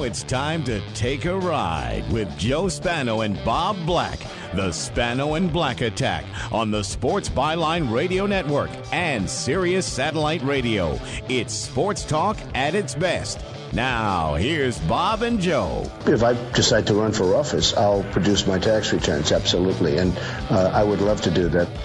it's time to take a ride with Joe Spano and Bob Black. The Spano and Black Attack on the Sports Byline Radio Network and Sirius Satellite Radio. It's sports talk at its best. Now, here's Bob and Joe. If I decide to run for office, I'll produce my tax returns, absolutely. And I would love to do that.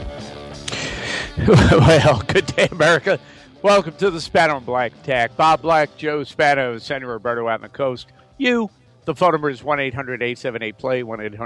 Well, good day, America. Welcome to the Spano and Black Attack. Bob Black, Joe Spano, Senator Roberto out on the coast. The phone number is 1-800-878-PLAY,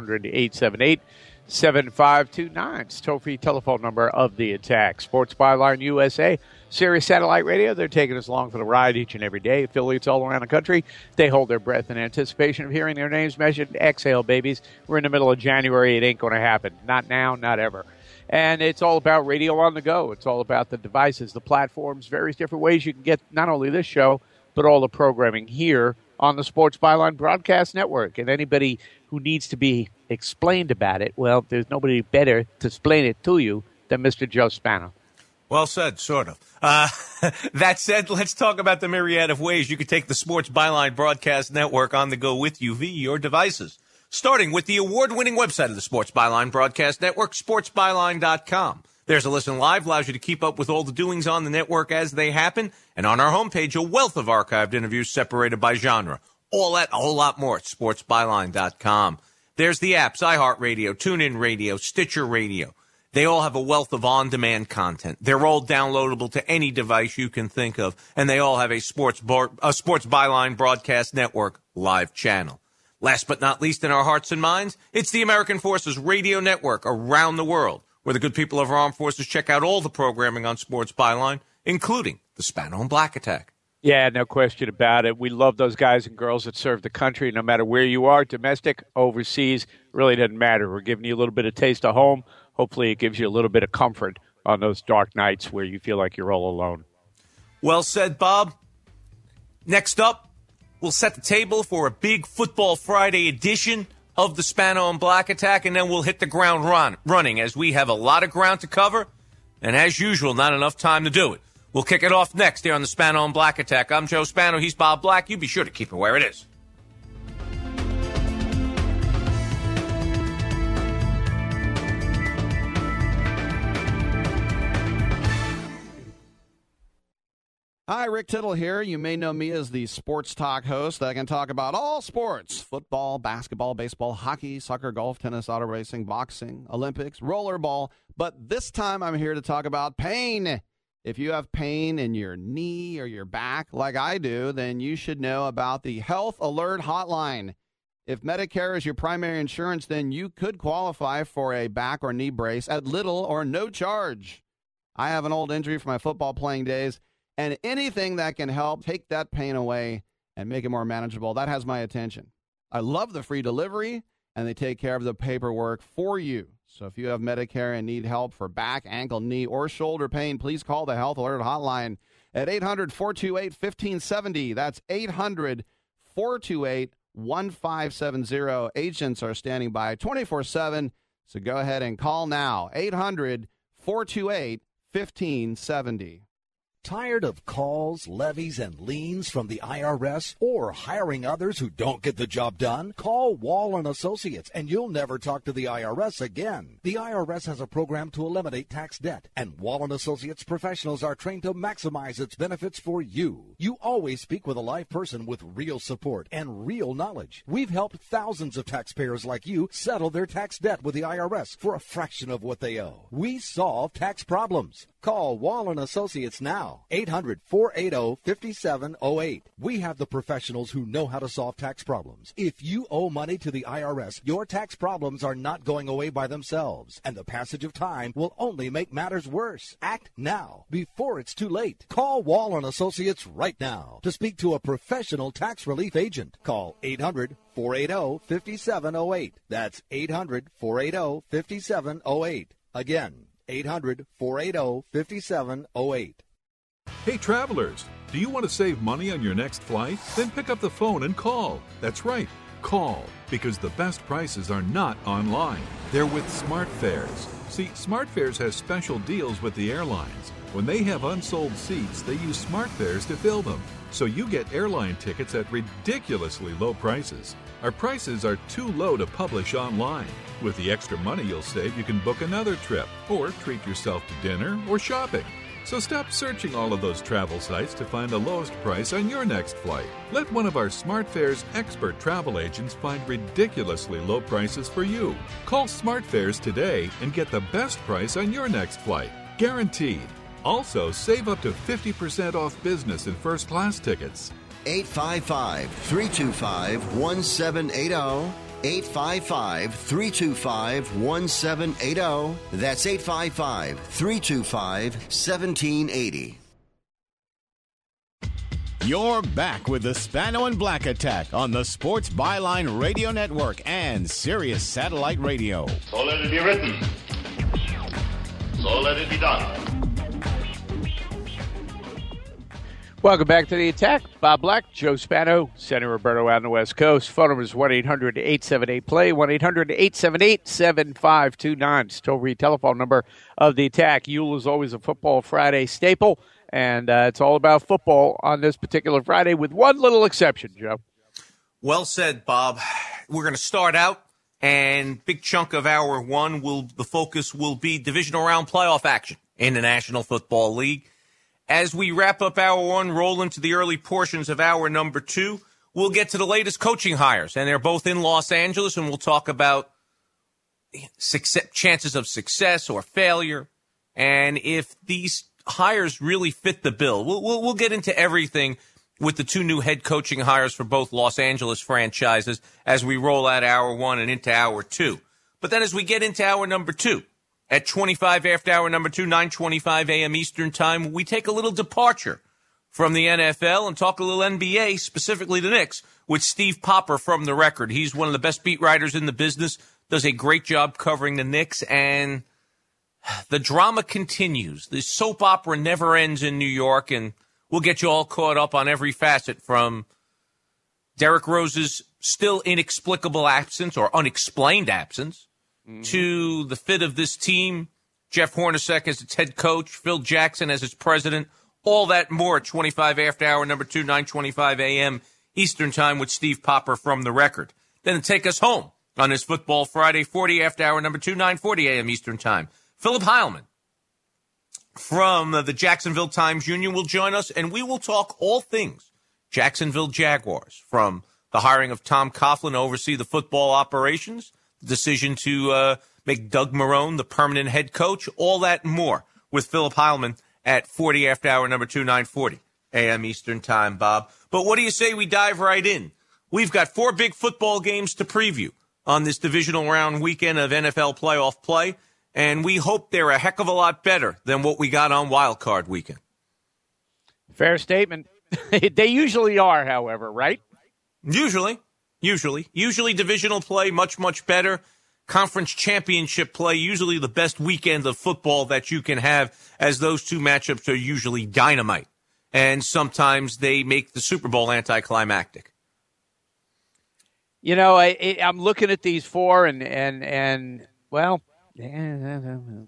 1-800-878-7529. It's toll-free telephone number of the attack. Sports Byline USA, Sirius Satellite Radio. They're taking us along for the ride each and every day. Affiliates all around the country. They hold their breath in anticipation of hearing their names mentioned. Exhale, babies. We're in the middle of January. It ain't going to happen. Not now, not ever. And it's all about radio on the go. It's all about the devices, the platforms, various different ways you can get not only this show, but all the programming here on the Sports Byline Broadcast Network. And anybody who needs to be explained about it, well, there's nobody better to explain it to you than Mr. Joe Spano. Well said, sort of. That said, let's talk about the myriad of ways you can take the Sports Byline Broadcast Network on the go with you via your devices. Starting with the award-winning website of the Sports Byline Broadcast Network, sportsbyline.com. There's a listen live, allows you to keep up with all the doings on the network as they happen. And on our homepage, a wealth of archived interviews separated by genre. All that, a whole lot more at sportsbyline.com. There's the apps, iHeartRadio, TuneIn Radio, Stitcher Radio. They all have a wealth of on-demand content. They're all downloadable to any device you can think of. And they all have a Sports Byline Broadcast Network live channel. Last but not least in our hearts and minds, it's the American Forces Radio Network around the world, where the good people of our armed forces check out all the programming on Sports Byline, including the Spano and Black Attack. Yeah, no question about it. We love those guys and girls that serve the country, no matter where you are, domestic, overseas, really doesn't matter. We're giving you a little bit of taste of home. Hopefully it gives you a little bit of comfort on those dark nights where you feel like you're all alone. Well said, Bob. Next up, we'll set the table for a big Football Friday edition of the Spano and Black Attack, and then we'll hit the ground running as we have a lot of ground to cover, and as usual, not enough time to do it. We'll kick it off next here on the Spano and Black Attack. I'm Joe Spano. He's Bob Black. You be sure to keep it where it is. Hi, Rick Tittle here. You may know me as the sports talk host that can talk about all sports: football, basketball, baseball, hockey, soccer, golf, tennis, auto racing, boxing, Olympics, rollerball. But this time I'm here to talk about pain. If you have pain in your knee or your back like I do, then you should know about the Health Alert Hotline. If Medicare is your primary insurance, then you could qualify for a back or knee brace at little or no charge. I have an old injury from my football playing days, and anything that can help take that pain away and make it more manageable, that has my attention. I love the free delivery, and they take care of the paperwork for you. So if you have Medicare and need help for back, ankle, knee, or shoulder pain, please call the Health Alert Hotline at 800-428-1570. That's 800-428-1570. Agents are standing by 24/7, so go ahead and call now. 800-428-1570. Tired of calls, levies, and liens from the IRS or hiring others who don't get the job done? Call Wall & Associates and you'll never talk to the IRS again. The IRS has a program to eliminate tax debt, and Wall & Associates professionals are trained to maximize its benefits for you. You always speak with a live person with real support and real knowledge. We've helped thousands of taxpayers like you settle their tax debt with the IRS for a fraction of what they owe. We solve tax problems. Call Wall & Associates now, 800-480-5708. We have the professionals who know how to solve tax problems. If you owe money to the IRS, your tax problems are not going away by themselves, and the passage of time will only make matters worse. Act now, before it's too late. Call Wall & Associates right now to speak to a professional tax relief agent. Call 800-480-5708. That's 800-480-5708. Again, 800-480-5708. Hey, travelers, do you want to save money on your next flight? Then pick up the phone and call. That's right, call, because the best prices are not online. They're with SmartFares. See, SmartFares has special deals with the airlines. When they have unsold seats, they use SmartFares to fill them. So you get airline tickets at ridiculously low prices. Our prices are too low to publish online. With the extra money you'll save, you can book another trip or treat yourself to dinner or shopping. So stop searching all of those travel sites to find the lowest price on your next flight. Let one of our SmartFares expert travel agents find ridiculously low prices for you. Call SmartFares today and get the best price on your next flight. Guaranteed. Also, save up to 50% off business and first class tickets. 855-325-1780. 855-325-1780. That's 855-325-1780. You're back with the Spano and Black Attack on the Sports Byline Radio Network and Sirius Satellite Radio. So let it be written. So let it be done. Welcome back to the Attack. Bob Black, Joe Spano, Sandy Roberto out on the West Coast. Phone number is 1-800-878-PLAY, 1-800-878-7529. It's toll-free telephone number of the Attack. Yule is always a Football Friday staple, and it's all about football on this particular Friday with one little exception, Joe. Well said, Bob. We're going to start out, and big chunk of hour one, the focus will be divisional round playoff action in the National Football League. As we wrap up hour one, roll into the early portions of hour number two, we'll get to the latest coaching hires, and they're both in Los Angeles, and we'll talk about chances of success or failure, and if these hires really fit the bill. We'll get into everything with the two new head coaching hires for both Los Angeles franchises as we roll out hour one and into hour two. But then as we get into hour number two, at 25 after hour number two, 9:25 a.m. Eastern Time, we take a little departure from the NFL and talk a little NBA, specifically the Knicks, with Steve Popper from The Record. He's one of the best beat writers in the business, does a great job covering the Knicks, and the drama continues. The soap opera never ends in New York, and we'll get you all caught up on every facet from Derrick Rose's still inexplicable absence or unexplained absence, to the fit of this team, Jeff Hornacek as its head coach, Phil Jackson as its president, all that more at 25 after hour number two, 9:25 a.m. Eastern Time with Steve Popper from The Record. Then to take us home on this Football Friday, 40 after hour number two, 9:40 a.m. Eastern Time. Philip Heilman from the Jacksonville Times Union will join us, and we will talk all things Jacksonville Jaguars, from the hiring of Tom Coughlin to oversee the football operations, decision to make Doug Marrone the permanent head coach, all that and more with Philip Heilman at 40 after hour number two, 9:40 a.m. Eastern Time, Bob. But what do you say we dive right in? We've got 4 big football games to preview on this divisional round weekend of NFL playoff play, and we hope they're a heck of a lot better than what we got on Wild Card weekend. Fair statement. They usually are, however, right? Usually divisional play, much, much better. Conference championship play, usually the best weekend of football that you can have, as those two matchups are usually dynamite. And sometimes they make the Super Bowl anticlimactic. You know, I'm looking at these 4 and well, all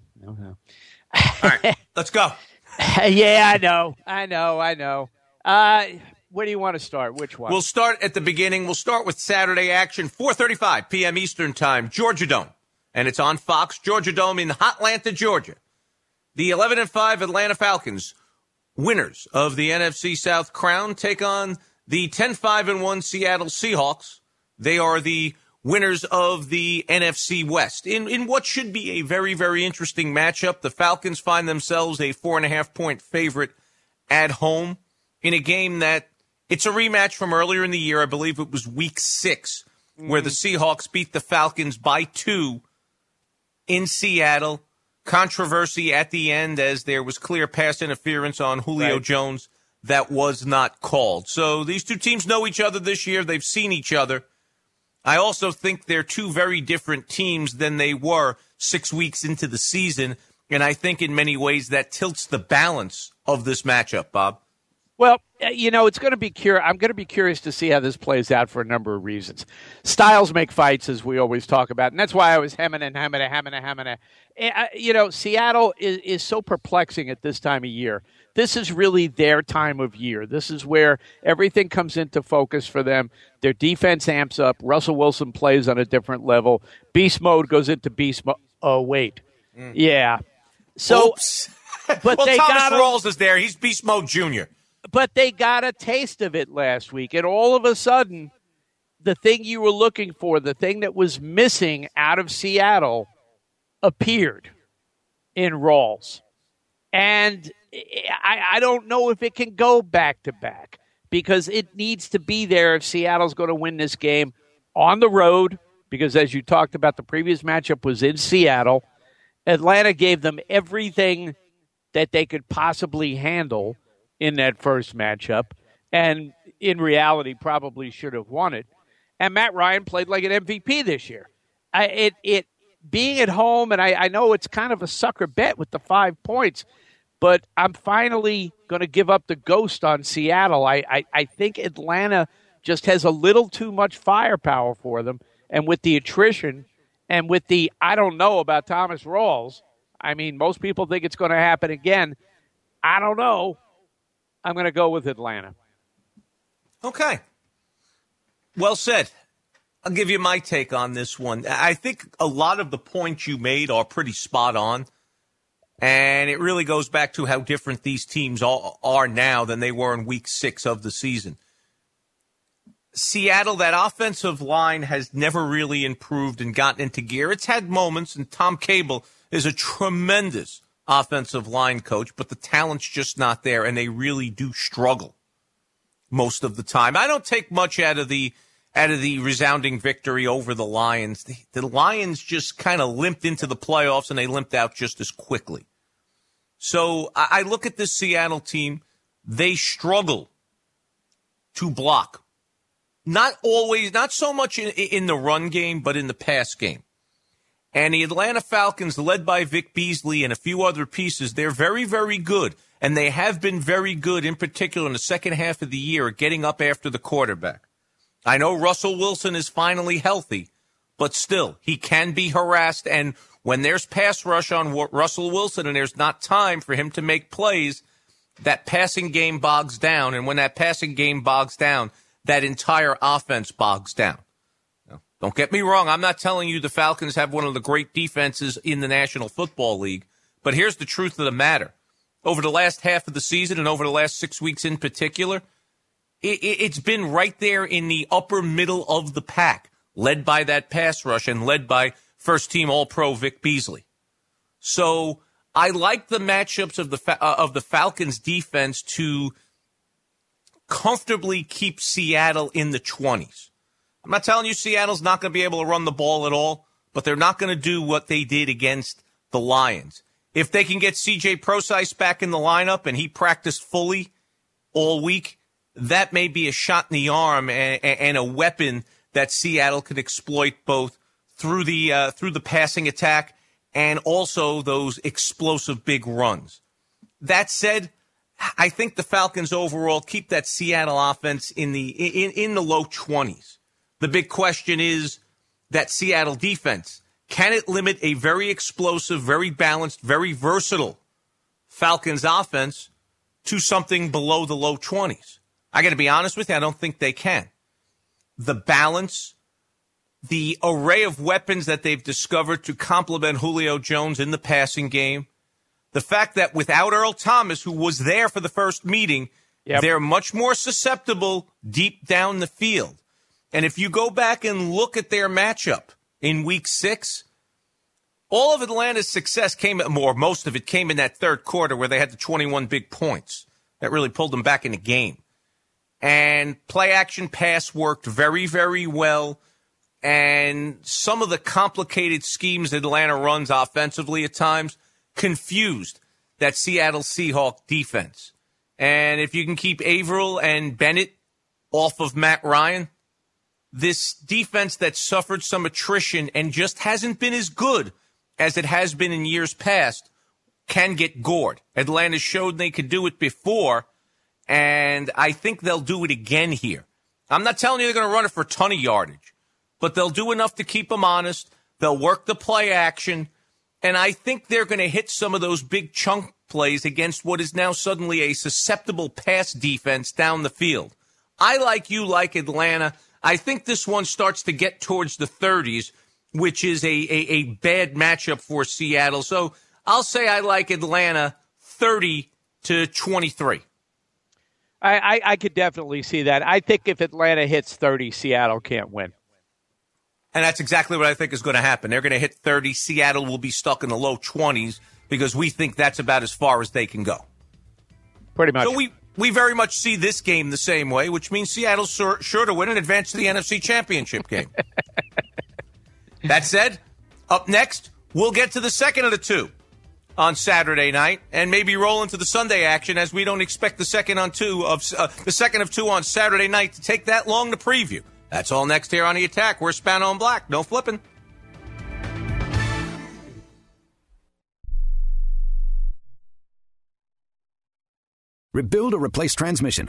right, let's go. Yeah, I know. Where do you want to start? Which one? We'll start at the beginning. We'll start with Saturday action, 4:35 p.m. Eastern Time, Georgia Dome. And it's on Fox, Georgia Dome in Hotlanta, Georgia. The 11-5 Atlanta Falcons, winners of the NFC South crown, take on the 10-5-1 Seattle Seahawks. They are the winners of the NFC West. In what should be a very, very interesting matchup, the Falcons find themselves a 4.5-point favorite at home in a game that it's a rematch from earlier in the year. I believe it was week 6, where the Seahawks beat the Falcons by 2 in Seattle. Controversy at the end, as there was clear pass interference on Julio Jones that was not called. So these two teams know each other this year. They've seen each other. I also think they're two very different teams than they were 6 weeks into the season, and I think in many ways that tilts the balance of this matchup, Bob. Well, it's going to be I'm going to be curious to see how this plays out for a number of reasons. Styles make fights, as we always talk about, and that's why I was hemming. Seattle is so perplexing at this time of year. This is really their time of year. This is where everything comes into focus for them. Their defense amps up. Russell Wilson plays on a different level. Beast mode goes into beast mode. Oh, wait. Yeah. So, Oops. But well, they Thomas Rawls is there. He's Beast Mode Jr. But they got a taste of it last week, and all of a sudden, the thing you were looking for, the thing that was missing out of Seattle, appeared in Rawls. And I don't know if it can go back-to-back because it needs to be there if Seattle's going to win this game on the road, because as you talked about, the previous matchup was in Seattle. Atlanta gave them everything that they could possibly handle in that first matchup, and in reality probably should have won it. And Matt Ryan played like an MVP this year. It being at home, and I know it's kind of a sucker bet with the 5 points, but I'm finally going to give up the ghost on Seattle. I think Atlanta just has a little too much firepower for them, and with the attrition and with the I don't know about Thomas Rawls, I mean, most people think it's going to happen again. I don't know. I'm going to go with Atlanta. Okay. Well said. I'll give you my take on this one. I think a lot of the points you made are pretty spot on. And it really goes back to how different these teams are now than they were in week 6 of the season. Seattle, that offensive line has never really improved and gotten into gear. It's had moments, and Tom Cable is a tremendous offensive line coach, but the talent's just not there, and they really do struggle most of the time. I don't take much out of the resounding victory over the Lions. The Lions just kind of limped into the playoffs, and they limped out just as quickly. So I look at this Seattle team. They struggle to block. Not so much in the run game, but in the pass game. And the Atlanta Falcons, led by Vic Beasley and a few other pieces, they're very, very good. And they have been very good, in particular in the second half of the year, at getting up after the quarterback. I know Russell Wilson is finally healthy, but still, he can be harassed. And when there's pass rush on Russell Wilson and there's not time for him to make plays, that passing game bogs down. And when that passing game bogs down, that entire offense bogs down. Don't get me wrong. I'm not telling you the Falcons have one of the great defenses in the National Football League. But here's the truth of the matter. Over the last half of the season and over the last 6 weeks in particular, it's been right there in the upper middle of the pack, led by that pass rush and led by first-team All-Pro Vic Beasley. So I like the matchups of the Falcons' defense to comfortably keep Seattle in the 20s. I'm not telling you Seattle's not going to be able to run the ball at all, but they're not going to do what they did against the Lions. If they can get C.J. Prosise back in the lineup and he practiced fully all week, that may be a shot in the arm and a weapon that Seattle could exploit both through the passing attack and also those explosive big runs. That said, I think the Falcons overall keep that Seattle offense in the low 20s. The big question is that Seattle defense. Can it limit a very explosive, very balanced, very versatile Falcons offense to something below the low 20s? I got to be honest with you, I don't think they can. The balance, the array of weapons that they've discovered to complement Julio Jones in the passing game, the fact that without Earl Thomas, who was there for the first meeting, they're much more susceptible deep down the field. And if you go back and look at their matchup in week 6, all of Atlanta's success most of it came in that third quarter where they had the 21 big points that really pulled them back in the game. And play action pass worked very, very well. And some of the complicated schemes that Atlanta runs offensively at times confused that Seattle Seahawks defense. And if you can keep Averill and Bennett off of Matt Ryan, this defense that suffered some attrition and just hasn't been as good as it has been in years past can get gored. Atlanta showed they could do it before, And I think they'll do it again here. I'm not telling you they're going to run it for a ton of yardage, but they'll do enough to keep them honest. They'll work the play action. And I think they're going to hit some of those big chunk plays against what is now suddenly a susceptible pass defense down the field. I like Atlanta. I think this one starts to get towards the 30s, which is a bad matchup for Seattle. So I'll say I like Atlanta 30-23. I could definitely see that. I think if Atlanta hits 30, Seattle can't win. And that's exactly what I think is going to happen. They're going to hit 30. Seattle will be stuck in the low 20s because we think that's about as far as they can go. Pretty much. So we very much see this game the same way, which means Seattle's sure to win and advance to the NFC Championship game. That said, up next, we'll get to the second of the two on Saturday night and maybe roll into the Sunday action as we don't expect the second of two on Saturday night to take that long to preview. That's all next here on The Attack. We're Spano and Black. No flipping. Rebuild or replace transmission,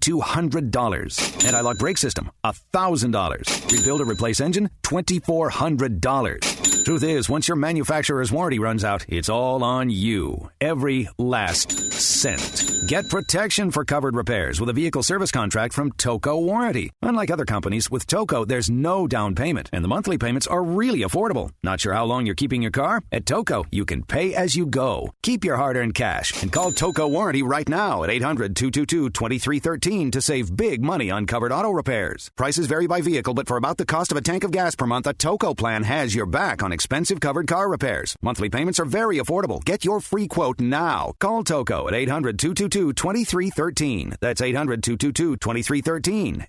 $3,200. Anti-lock brake system, $1,000. Rebuild or replace engine, $2,400. Truth is, once your manufacturer's warranty runs out, it's all on you. Every last cent. Get protection for covered repairs with a vehicle service contract from Toco Warranty. Unlike other companies, with Toco, there's no down payment, and the monthly payments are really affordable. Not sure how long you're keeping your car? At Toco, you can pay as you go. Keep your hard-earned cash and call Toco Warranty right now at 800-222-2313 to save big money on covered auto repairs. Prices vary by vehicle, but for about the cost of a tank of gas per month, a Toco plan has your back on expensive covered car repairs. Monthly payments are very affordable. Get your free quote now. Call Toco at 800-222-2313. That's 800-222-2313.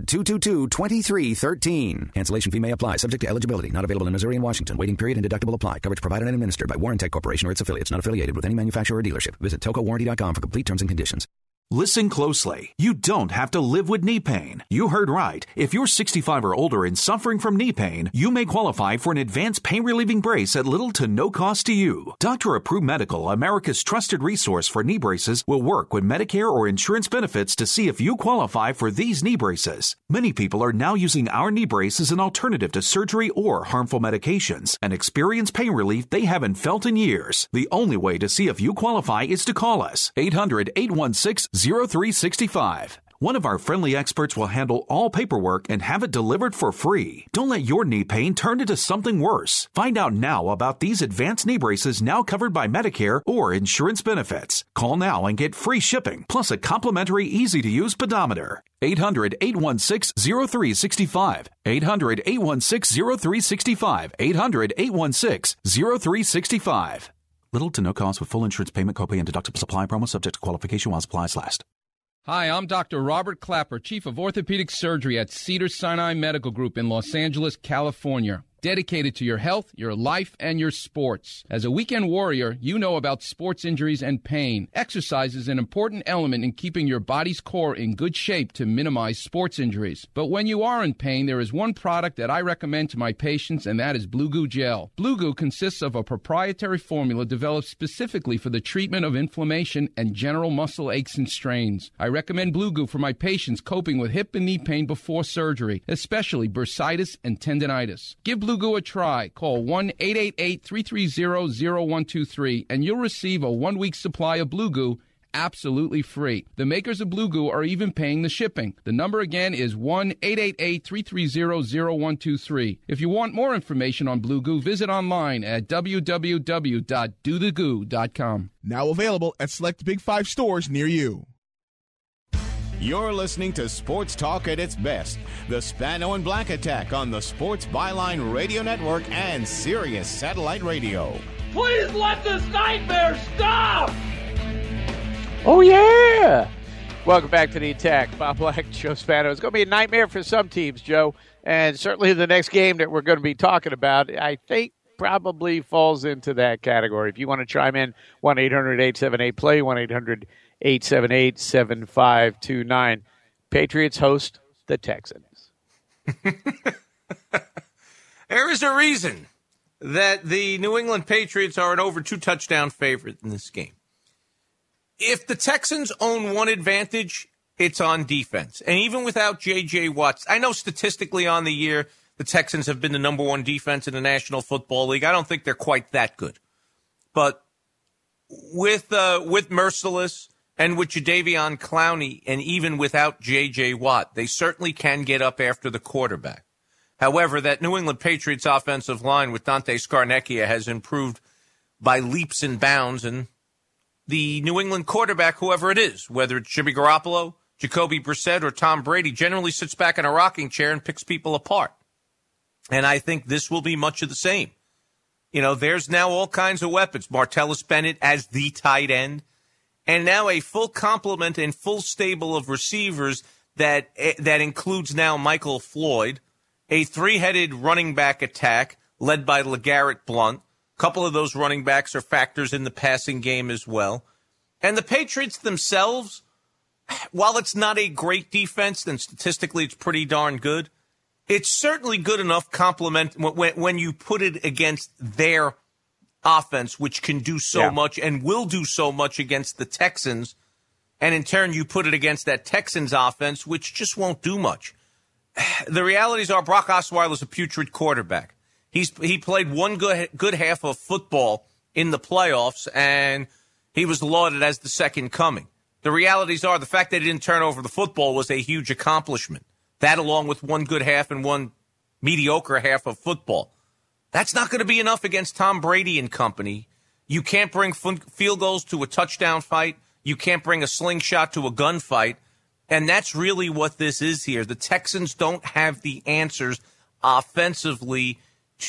800-222-2313. Cancellation fee may apply. Subject to eligibility. Not available in Missouri and Washington. Waiting period and deductible apply. Coverage provided and administered by Warrantech Corporation or its affiliates. Not affiliated with any manufacturer or dealership. Visit TocoWarranty.com for complete terms and conditions. Listen closely. You don't have to live with knee pain. You heard right. If you're 65 or older and suffering from knee pain, you may qualify for an advanced pain-relieving brace at little to no cost to you. Dr. Approved Medical, America's trusted resource for knee braces, will work with Medicare or insurance benefits to see if you qualify for these knee braces. Many people are now using our knee brace as an alternative to surgery or harmful medications and experience pain relief they haven't felt in years. The only way to see if you qualify is to call us. 800-816-0365. One of our friendly experts will handle all paperwork and have it delivered for free. Don't let your knee pain turn into something worse. Find out now about these advanced knee braces now covered by Medicare or insurance benefits. Call now and get free shipping, plus a complimentary easy-to-use pedometer. 800-816-0365. 800-816-0365. 800-816-0365. Little to no cost with full insurance payment, copay, and deductible supply promo subject to qualification while supplies last. Hi, I'm Dr. Robert Clapper, Chief of Orthopedic Surgery at Cedars-Sinai Medical Group in Los Angeles, California. Dedicated to your health, your life, and your sports. As a weekend warrior, you know about sports injuries and pain. Exercise is an important element in keeping your body's core in good shape to minimize sports injuries. But when you are in pain, there is one product that I recommend to my patients, and that is Blue Goo Gel. Blue Goo consists of a proprietary formula developed specifically for the treatment of inflammation and general muscle aches and strains. I recommend Blue Goo for my patients coping with hip and knee pain before surgery, especially bursitis and tendinitis. Give Blue Goo a try. Call 1-888-330-0123 and you'll receive a 1-week supply of Blue Goo absolutely free. The makers of Blue Goo are even paying the shipping. The number again is 1-888-330-0123. If you want more information on Blue Goo, visit online at www.dothegoo.com. Now available at select Big 5 stores near you. You're listening to Sports Talk at its best. The Spano and Black Attack on the Sports Byline Radio Network and Sirius Satellite Radio. Please let this nightmare stop! Oh, yeah! Welcome back to The Attack. Bob Black, Joe Spano. It's going to be a nightmare for some teams, Joe. And certainly the next game that we're going to be talking about, I think, probably falls into that category. If you want to chime in, 1-800-878-PLAY, 1-800-878-7529. Patriots host the Texans. There is a reason that the New England Patriots are an over 2-touchdown favorite in this game. If the Texans own one advantage, it's on defense. And even without J.J. Watt, I know statistically on the year, the Texans have been the number one defense in the National Football League. I don't think they're quite that good. But with Merciless and with Jadeveon Clowney, and even without J.J. Watt, they certainly can get up after the quarterback. However, that New England Patriots offensive line with Dante Scarnecchia has improved by leaps and bounds, and the New England quarterback, whoever it is, whether it's Jimmy Garoppolo, Jacoby Brissett, or Tom Brady, generally sits back in a rocking chair and picks people apart. And I think this will be much of the same. You know, there's now all kinds of weapons. Martellus Bennett as the tight end, and now a full complement and full stable of receivers that includes now Michael Floyd, a three-headed running back attack led by LeGarrette Blount. A couple of those running backs are factors in the passing game as well. And the Patriots themselves, while it's not a great defense, and statistically it's pretty darn good, it's certainly good enough complement when you put it against their offense, which can do so much and will do so much against the Texans. And in turn, you put it against that Texans offense, which just won't do much. The realities are Brock Osweiler is a putrid quarterback. He played one good half of football in the playoffs, and he was lauded as the second coming. The realities are the fact that he didn't turn over the football was a huge accomplishment. That, along with one good half and one mediocre half of football. That's not going to be enough against Tom Brady and company. You can't bring field goals to a touchdown fight. You can't bring a slingshot to a gunfight. And that's really what this is here. The Texans don't have the answers offensively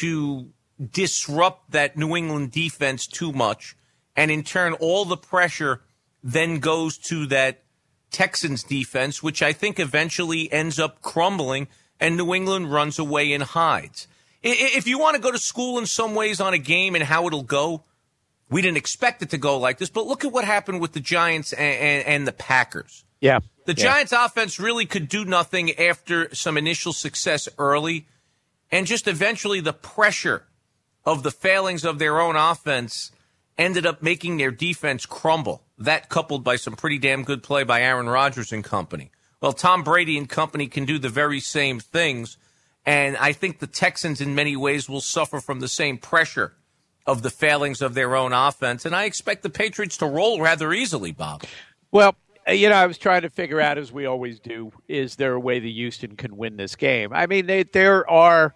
to disrupt that New England defense too much. And in turn, all the pressure then goes to that Texans defense, which I think eventually ends up crumbling, and New England runs away and hides. If you want to go to school in some ways on a game and how it'll go, we didn't expect it to go like this, but look at what happened with the Giants and the Packers. Yeah. The Giants offense really could do nothing after some initial success early, and just eventually the pressure of the failings of their own offense ended up making their defense crumble. That coupled by some pretty damn good play by Aaron Rodgers and company. Well, Tom Brady and company can do the very same things, and I think the Texans in many ways will suffer from the same pressure of the failings of their own offense, and I expect the Patriots to roll rather easily, Bob. Well, you know, I was trying to figure out, as we always do, is there a way that Houston can win this game? I mean, there are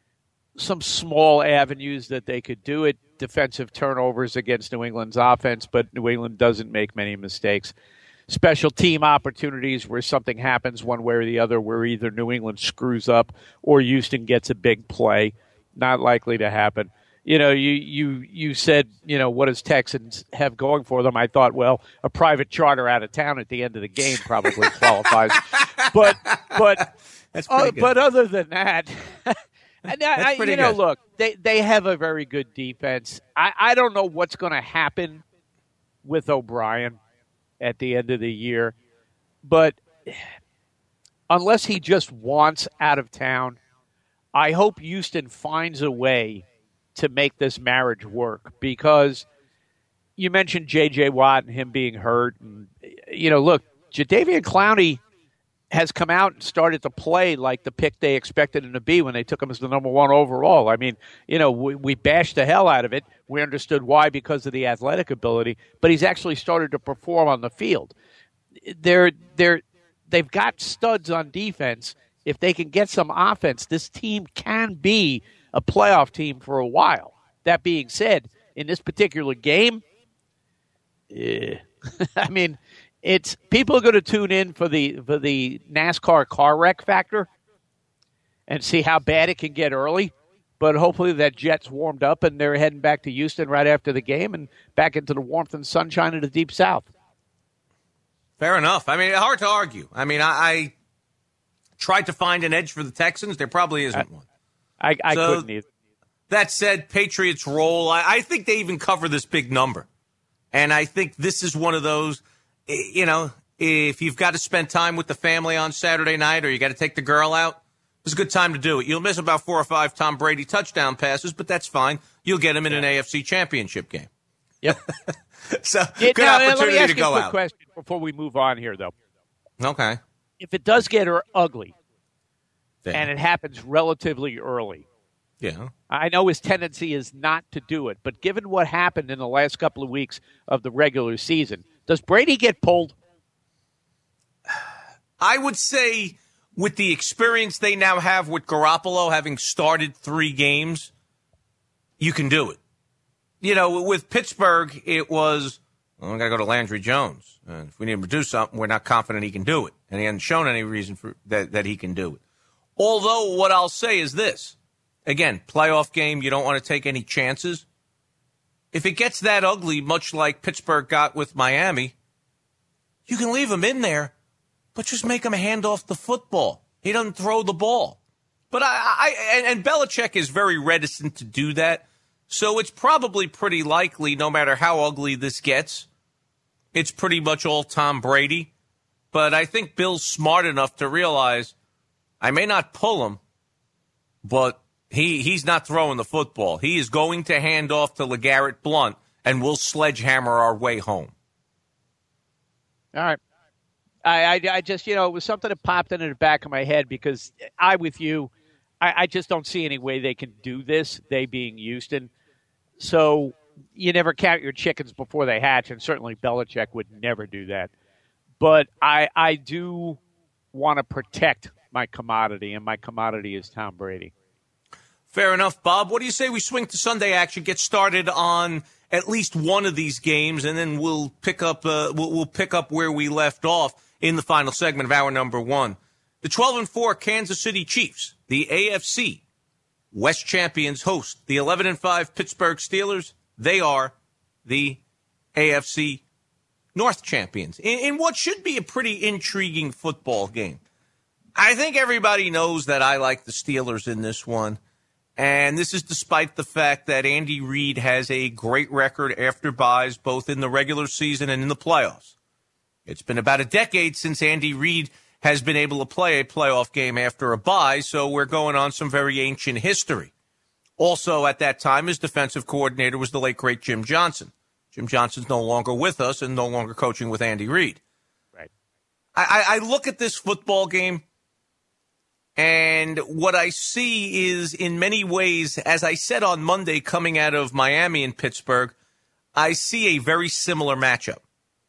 some small avenues that they could do it. Defensive turnovers against New England's offense, but New England doesn't make many mistakes. Special team opportunities where something happens one way or the other, where either New England screws up or Houston gets a big play. Not likely to happen. You know, you said, you know, what does Texans have going for them? I thought, well, a private charter out of town at the end of the game probably qualifies. But That's pretty good. But other than that, That's pretty you know, good. look, they have a very good defense. I don't know what's going to happen with O'Brien at the end of the year, but unless he just wants out of town, I hope Houston finds a way to make this marriage work, because you mentioned J.J. Watt and him being hurt. And, you know, look, Jadeveon Clowney has come out and started to play like the pick they expected him to be when they took him as the number one overall. I mean, you know, we bashed the hell out of it. We understood why, because of the athletic ability, but he's actually started to perform on the field. They've got studs on defense. If they can get some offense, this team can be a playoff team for a while. That being said, in this particular game, I mean, it's people are going to tune in for the NASCAR car wreck factor and see how bad it can get early. But hopefully that jet's warmed up and they're heading back to Houston right after the game and back into the warmth and sunshine of the Deep South. Fair enough. I mean, hard to argue. I mean, I tried to find an edge for the Texans. There probably isn't one. I couldn't either. That said, Patriots roll. I think they even cover this big number. And I think this is one of those, you know, if you've got to spend time with the family on Saturday night or you got to take the girl out, it's a good time to do it. You'll miss about 4 or 5 Tom Brady touchdown passes, but that's fine. You'll get him in an AFC championship game. Yep. So, good opportunity let me ask to you go a quick out. question before we move on here, though. Okay. If it does get ugly, Then. and it happens relatively early, Yeah. I know his tendency is not to do it, but given what happened in the last couple of weeks of the regular season, does Brady get pulled? I would say with the experience they now have with Garoppolo, having started 3 games, you can do it. You know, with Pittsburgh, it was, well, we got to go to Landry Jones. And if we need him to do something, we're not confident he can do it. And he hasn't shown any reason for that he can do it. Although what I'll say is this. Again, playoff game, you don't want to take any chances. If it gets that ugly, much like Pittsburgh got with Miami, you can leave him in there, but just make him hand off the football. He doesn't throw the ball. But and Belichick is very reticent to do that. So it's probably pretty likely, no matter how ugly this gets, it's pretty much all Tom Brady. But I think Bill's smart enough to realize I may not pull him, but he's not throwing the football. He is going to hand off to LeGarrette Blount, and we'll sledgehammer our way home. All right. I just, it was something that popped into the back of my head because I just don't see any way they can do this, they being Houston. So you never count your chickens before they hatch, and certainly Belichick would never do that. But I do want to protect my commodity, and my commodity is Tom Brady. Fair enough, Bob. What do you say we swing to Sunday action, get started on at least one of these games, and then we'll pick up we'll pick up where we left off in the final segment of hour number 1. The 12-4 Kansas City Chiefs, the AFC West champions, host the 11-5 Pittsburgh Steelers. They are the AFC North champions in what should be a pretty intriguing football game. I think everybody knows that I like the Steelers in this one. And this is despite the fact that Andy Reid has a great record after byes, both in the regular season and in the playoffs. It's been about a decade since Andy Reid has been able to play a playoff game after a bye, so we're going on some very ancient history. Also, at that time, his defensive coordinator was the late, great Jim Johnson. Jim Johnson's no longer with us and no longer coaching with Andy Reid. Right. I look at this football game, and what I see is, in many ways, as I said on Monday coming out of Miami and Pittsburgh, I see a very similar matchup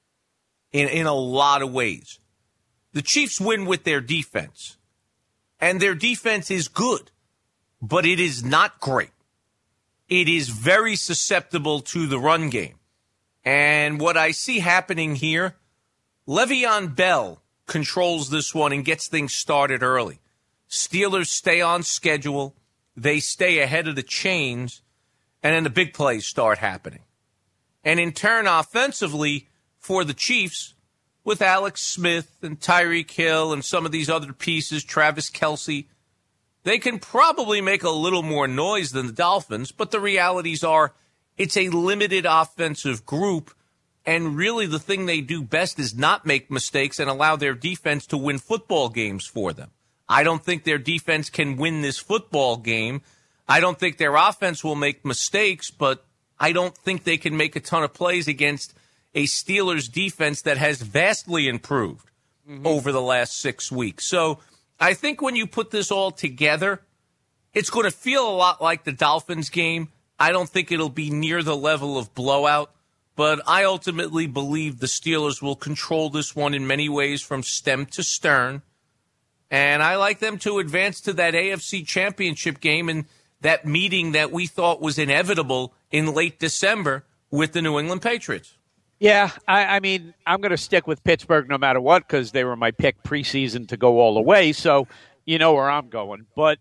in a lot of ways. The Chiefs win with their defense, and their defense is good, but it is not great. It is very susceptible to the run game. And what I see happening here, Le'Veon Bell controls this one and gets things started early. Steelers stay on schedule. They stay ahead of the chains, and then the big plays start happening. And in turn, offensively, for the Chiefs, with Alex Smith and Tyreek Hill and some of these other pieces, Travis Kelce, they can probably make a little more noise than the Dolphins, but the realities are it's a limited offensive group, and really the thing they do best is not make mistakes and allow their defense to win football games for them. I don't think their defense can win this football game. I don't think their offense will make mistakes, but I don't think they can make a ton of plays against a Steelers defense that has vastly improved over the last 6 weeks. So I think when you put this all together, it's going to feel a lot like the Dolphins game. I don't think it'll be near the level of blowout, but I ultimately believe the Steelers will control this one in many ways from stem to stern. And I like them to advance to that AFC Championship game and that meeting that we thought was inevitable in late December with the New England Patriots. Yeah, I mean, I'm going to stick with Pittsburgh no matter what because they were my pick preseason to go all the way, so you know where I'm going. But,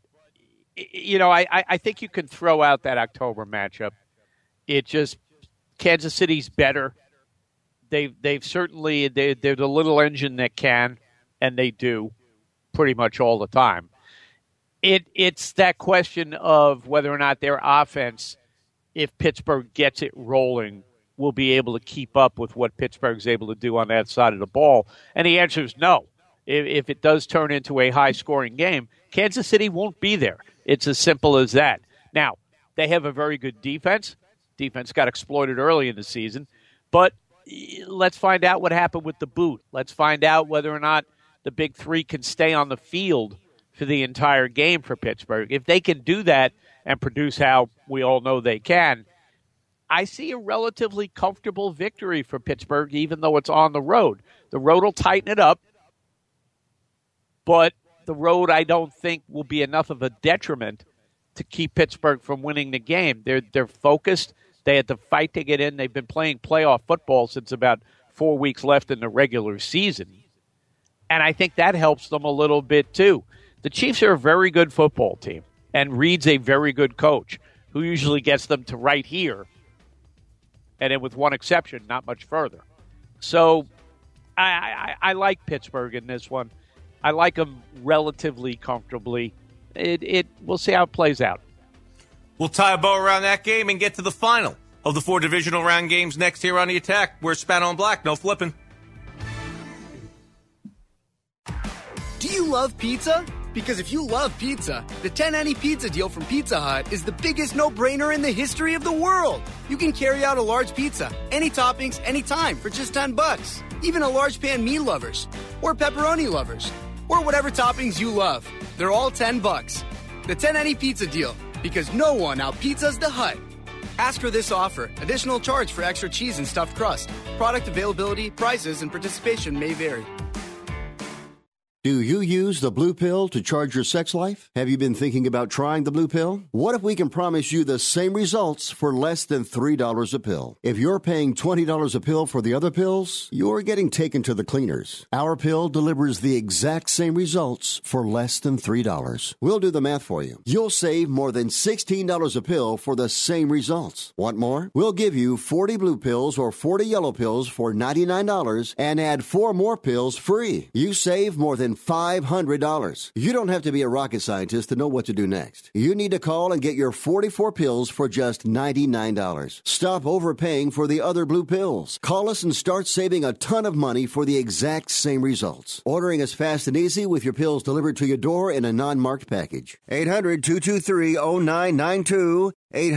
I think you can throw out that October matchup. It just, Kansas City's better. They've certainly, they're the little engine that can, and they do pretty much all the time. It's that question of whether or not their offense, if Pittsburgh gets it rolling, will be able to keep up with what Pittsburgh's able to do on that side of the ball. And the answer is no. If it does turn into a high-scoring game, Kansas City won't be there. It's as simple as that. Now, they have a very good defense, Defense got exploited early in the season. But let's find out what happened with the boot. Let's find out whether or not the big three can stay on the field for the entire game for Pittsburgh. If they can do that and produce how we all know they can, I see a relatively comfortable victory for Pittsburgh, even though it's on the road. The road will tighten it up, but the road I don't think will be enough of a detriment to keep Pittsburgh from winning the game. They're focused. They had to fight to get in. They've been playing playoff football since about 4 weeks left in the regular season. And I think that helps them a little bit, too. The Chiefs are a very good football team, and Reed's a very good coach who usually gets them to right here, and then with one exception, not much further. So I like Pittsburgh in this one. I like them relatively comfortably. We'll see how it plays out. We'll tie a bow around that game and get to the final of the 4 divisional round games next here on The Attack. We're Spano and Black. No flipping. Do you love pizza? Because if you love pizza, the 10 any pizza deal from Pizza Hut is the biggest no-brainer in the history of the world. You can carry out a large pizza, any toppings, anytime for just $10. Even a large pan meat lovers, or pepperoni lovers, or whatever toppings you love. They're all $10. The 10 any pizza deal, because no one out-pizzas the Hut. Ask for this offer. Additional charge for extra cheese and stuffed crust. Product availability, prices, and participation may vary. Do you use the Blue Pill to charge your sex life? Have you been thinking about trying the Blue Pill? What if we can promise you the same results for less than $3 a pill? If you're paying $20 a pill for the other pills, you're getting taken to the cleaners. Our pill delivers the exact same results for less than $3. We'll do the math for you. You'll save more than $16 a pill for the same results. Want more? We'll give you 40 blue pills or 40 yellow pills for $99 and add 4 more pills free. You save more than $500. You don't have to be a rocket scientist to know what to do next. You need to call and get your 44 pills for just $99. Stop overpaying for the other blue pills. Call us and start saving a ton of money for the exact same results. Ordering is fast and easy with your pills delivered to your door in a non-marked package. 800-223-0992.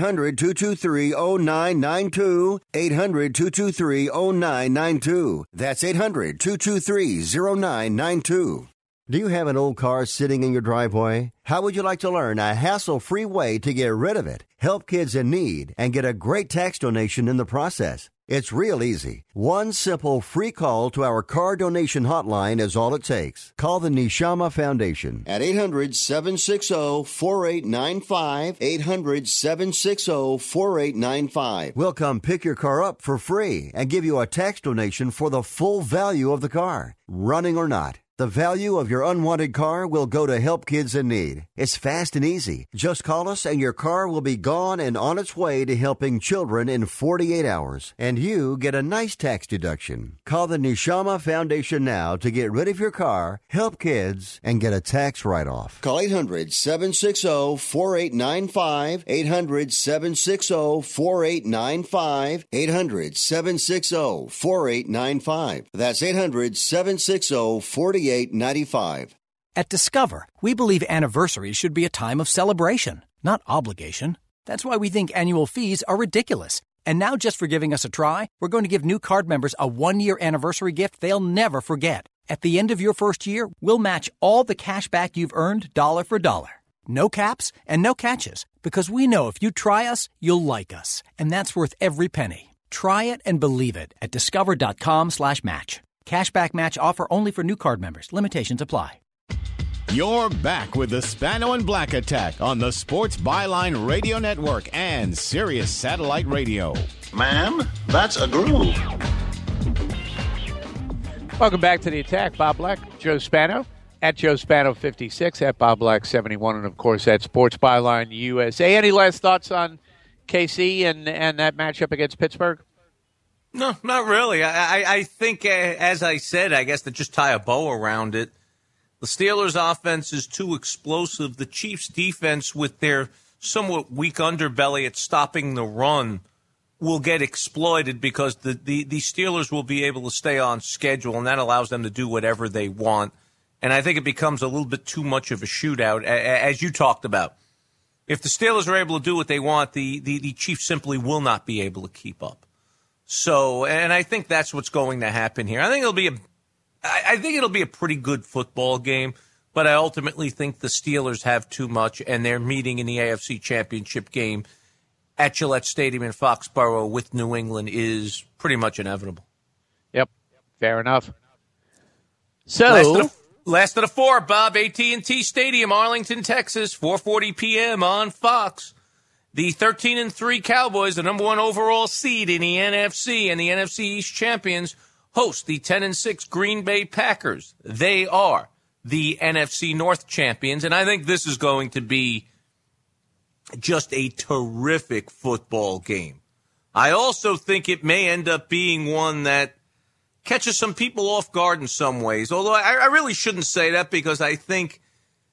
800-223-0992. 800-223-0992. That's 800-223-0992. Do you have an old car sitting in your driveway? How would you like to learn a hassle-free way to get rid of it, help kids in need, and get a great tax donation in the process? It's real easy. One simple free call to our car donation hotline is all it takes. Call the Neshama Foundation at 800-760-4895, 800-760-4895. We'll come pick your car up for free and give you a tax donation for the full value of the car, running or not. The value of your unwanted car will go to help kids in need. It's fast and easy. Just call us and your car will be gone and on its way to helping children in 48 hours. And you get a nice tax deduction. Call the Neshama Foundation now to get rid of your car, help kids, and get a tax write-off. Call 800-760-4895, 800-760-4895, 800-760-4895. That's 800-760-4895. At Discover, we believe anniversaries should be a time of celebration, not obligation. That's why we think annual fees are ridiculous. And now, just for giving us a try, we're going to give new card members a 1-year anniversary gift they'll never forget. At the end of your first year, we'll match all the cash back you've earned dollar for dollar. No caps and no catches, because we know if you try us, you'll like us. And that's worth every penny. Try it and believe it at discover.com/match. Cashback match offer only for new card members. Limitations apply. You're back with the Spano and Black Attack on the Sports Byline Radio Network and Sirius Satellite Radio. Ma'am, that's a groove. Welcome back to the Attack. Bob Black, Joe Spano, at Joe Spano 56, at Bob Black 71, and of course at Sports Byline USA. Any last thoughts on KC and that matchup against Pittsburgh? No, not really. I think, as I said, I guess to just tie a bow around it, the Steelers' offense is too explosive. The Chiefs' defense, with their somewhat weak underbelly at stopping the run, will get exploited because the Steelers will be able to stay on schedule, and that allows them to do whatever they want. And I think it becomes a little bit too much of a shootout, as you talked about. If the Steelers are able to do what they want, the Chiefs simply will not be able to keep up. So, and I think that's what's going to happen here. I think it'll be a pretty good football game, but I ultimately think the Steelers have too much, and their meeting in the AFC Championship game at Gillette Stadium in Foxborough with New England is pretty much inevitable. Yep, fair enough. So, last of the four, Bob, AT&T Stadium, Arlington, Texas, 4:40 p.m. on Fox. The 13-3 Cowboys, the number one overall seed in the NFC and the NFC East champions, host the 10-6 Green Bay Packers. They are the NFC North champions, and I think this is going to be just a terrific football game. I also think it may end up being one that catches some people off guard in some ways, although I really shouldn't say that because I think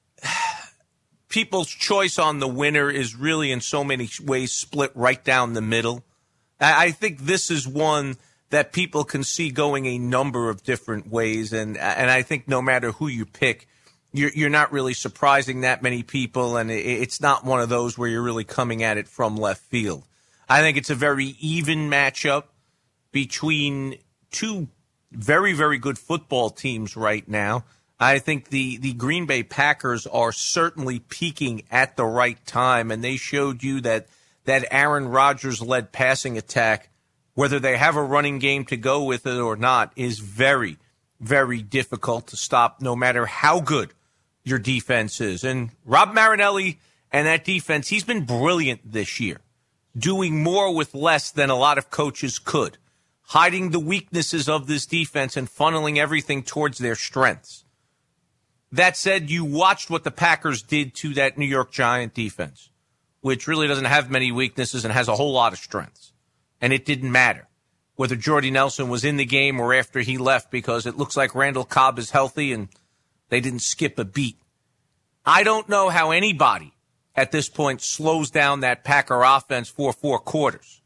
people's choice on the winner is really in so many ways split right down the middle. I think this is one that people can see going a number of different ways, and I think no matter who you pick, you're not really surprising that many people, and it's not one of those where you're really coming at it from left field. I think it's a very even matchup between two very, very good football teams right now. I think the Green Bay Packers are certainly peaking at the right time, and they showed you that Aaron Rodgers-led passing attack, whether they have a running game to go with it or not, is very, very difficult to stop no matter how good your defense is. And Rob Marinelli and that defense, he's been brilliant this year, doing more with less than a lot of coaches could, hiding the weaknesses of this defense and funneling everything towards their strengths. That said, you watched what the Packers did to that New York Giant defense, which really doesn't have many weaknesses and has a whole lot of strengths. And it didn't matter whether Jordy Nelson was in the game or after he left, because it looks like Randall Cobb is healthy and they didn't skip a beat. I don't know how anybody at this point slows down that Packer offense for 4 quarters.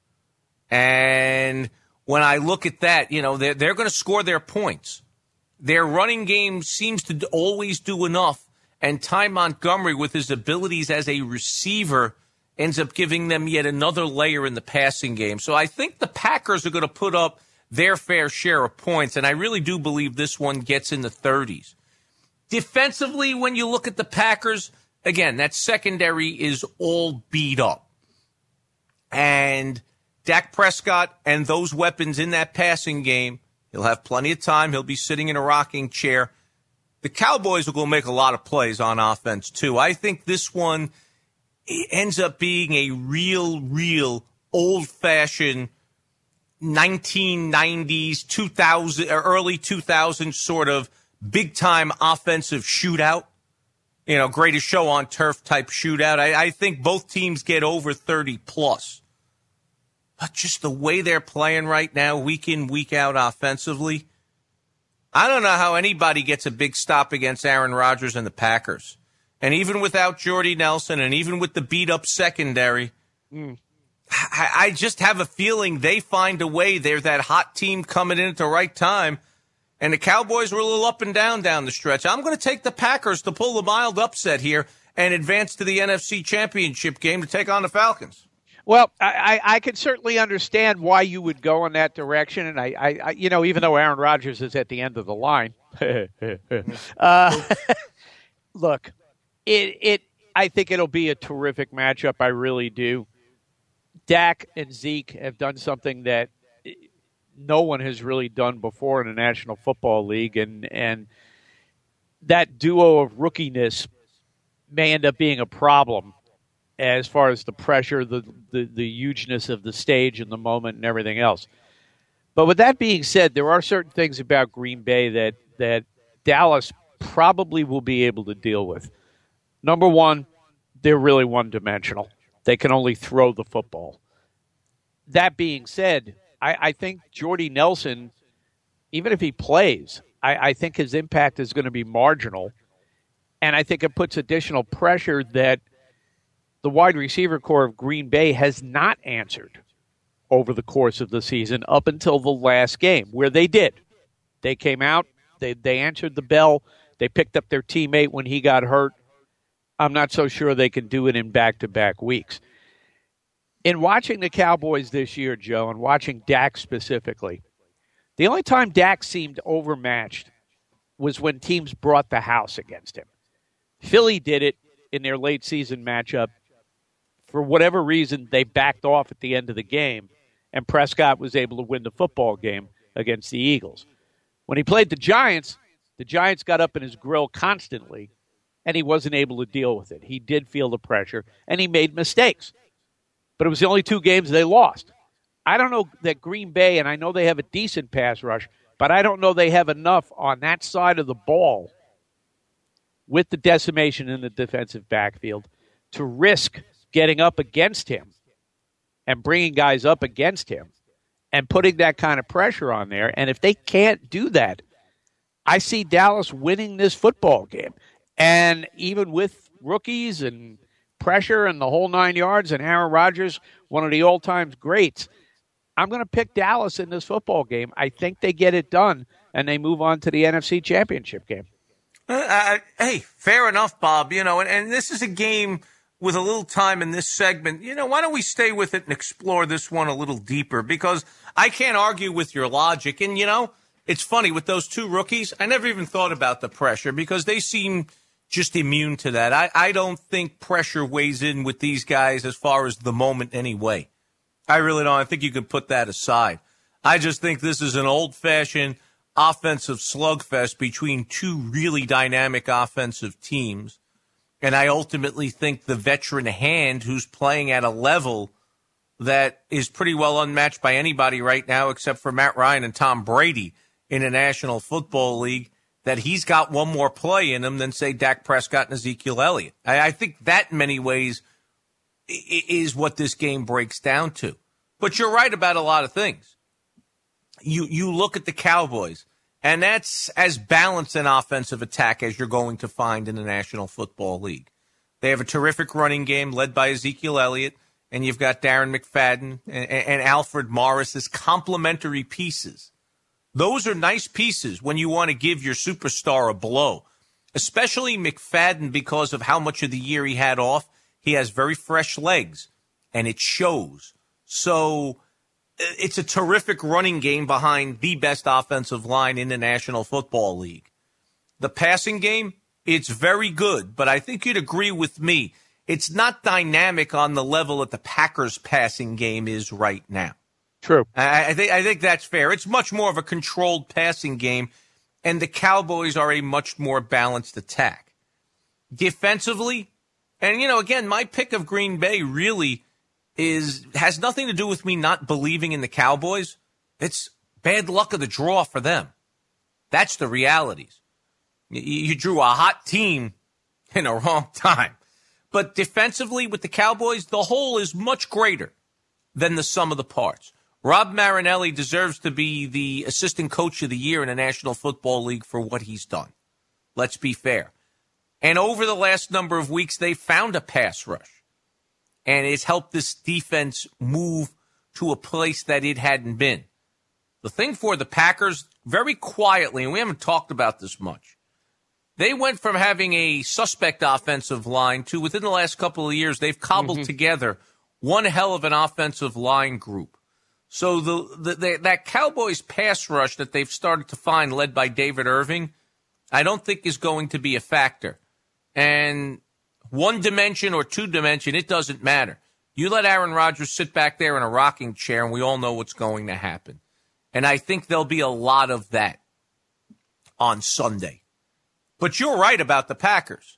And when I look at that, they're going to score their points. Their running game seems to always do enough, and Ty Montgomery, with his abilities as a receiver, ends up giving them yet another layer in the passing game. So I think the Packers are going to put up their fair share of points, and I really do believe this one gets in the 30s. Defensively, when you look at the Packers, again, that secondary is all beat up. And Dak Prescott and those weapons in that passing game, he'll have plenty of time. He'll be sitting in a rocking chair. The Cowboys will go make a lot of plays on offense, too. I think this one ends up being a real old-fashioned 1990s, 2000, or early 2000s sort of big-time offensive shootout. Greatest show on turf type shootout. I think both teams get over 30+. But just the way they're playing right now, week in, week out offensively, I don't know how anybody gets a big stop against Aaron Rodgers and the Packers. And even without Jordy Nelson and even with the beat-up secondary, I just have a feeling they find a way. They're that hot team coming in at the right time. And the Cowboys were a little up and down the stretch. I'm going to take the Packers to pull the mild upset here and advance to the NFC Championship game to take on the Falcons. Well, I can certainly understand why you would go in that direction, and I even though Aaron Rodgers is at the end of the line, look, I think it'll be a terrific matchup. I really do. Dak and Zeke have done something that no one has really done before in the National Football League, and that duo of rookiness may end up being a problem as far as the pressure, the hugeness of the stage and the moment and everything else. But with that being said, there are certain things about Green Bay that Dallas probably will be able to deal with. Number one, they're really one-dimensional. They can only throw the football. That being said, I think Jordy Nelson, even if he plays, I think his impact is going to be marginal. And I think it puts additional pressure that the wide receiver core of Green Bay has not answered over the course of the season up until the last game, where they did. They came out, they answered the bell, they picked up their teammate when he got hurt. I'm not so sure they can do it in back-to-back weeks. In watching the Cowboys this year, Joe, and watching Dak specifically, the only time Dak seemed overmatched was when teams brought the house against him. Philly did it in their late-season matchup. For whatever reason, they backed off at the end of the game, and Prescott was able to win the football game against the Eagles. When he played the Giants got up in his grill constantly, and he wasn't able to deal with it. He did feel the pressure, and he made mistakes. But it was the only 2 games they lost. I don't know that Green Bay, and I know they have a decent pass rush, but I don't know they have enough on that side of the ball with the decimation in the defensive backfield to risk getting up against him and bringing guys up against him and putting that kind of pressure on there. And if they can't do that, I see Dallas winning this football game. And even with rookies and pressure and the whole 9 yards and Aaron Rodgers, one of the all-time greats, I'm going to pick Dallas in this football game. I think they get it done, and they move on to the NFC Championship game. Hey, fair enough, Bob. And this is a game with a little time in this segment. Why don't we stay with it and explore this one a little deeper? Because I can't argue with your logic. And, it's funny, with those 2 rookies, I never even thought about the pressure because they seem just immune to that. I don't think pressure weighs in with these guys as far as the moment anyway. I really don't. I think you could put that aside. I just think this is an old-fashioned offensive slugfest between 2 really dynamic offensive teams. And I ultimately think the veteran hand who's playing at a level that is pretty well unmatched by anybody right now except for Matt Ryan and Tom Brady in the National Football League, that he's got one more play in him than, say, Dak Prescott and Ezekiel Elliott. I think that in many ways is what this game breaks down to. But you're right about a lot of things. You look at the Cowboys, and that's as balanced an offensive attack as you're going to find in the National Football League. They have a terrific running game led by Ezekiel Elliott, and you've got Darren McFadden and Alfred Morris as complementary pieces. Those are nice pieces when you want to give your superstar a blow, especially McFadden because of how much of the year he had off. He has very fresh legs, and it shows. So it's a terrific running game behind the best offensive line in the National Football League. The passing game, it's very good, but I think you'd agree with me. It's not dynamic on the level that the Packers' passing game is right now. True. I think that's fair. It's much more of a controlled passing game, and the Cowboys are a much more balanced attack. Defensively, and, again, my pick of Green Bay really has nothing to do with me not believing in the Cowboys. It's bad luck of the draw for them. That's the realities. You drew a hot team in a wrong time. But defensively with the Cowboys, the whole is much greater than the sum of the parts. Rob Marinelli deserves to be the assistant coach of the year in the National Football League for what he's done. Let's be fair. And over the last number of weeks, they found a pass rush. And it's helped this defense move to a place that it hadn't been. The thing for the Packers, very quietly, and we haven't talked about this much, they went from having a suspect offensive line to, within the last couple of years, they've cobbled together one hell of an offensive line group. So that Cowboys pass rush that they've started to find, led by David Irving, I don't think is going to be a factor. And one dimension or two dimension, it doesn't matter. You let Aaron Rodgers sit back there in a rocking chair, and we all know what's going to happen. And I think there'll be a lot of that on Sunday. But you're right about the Packers.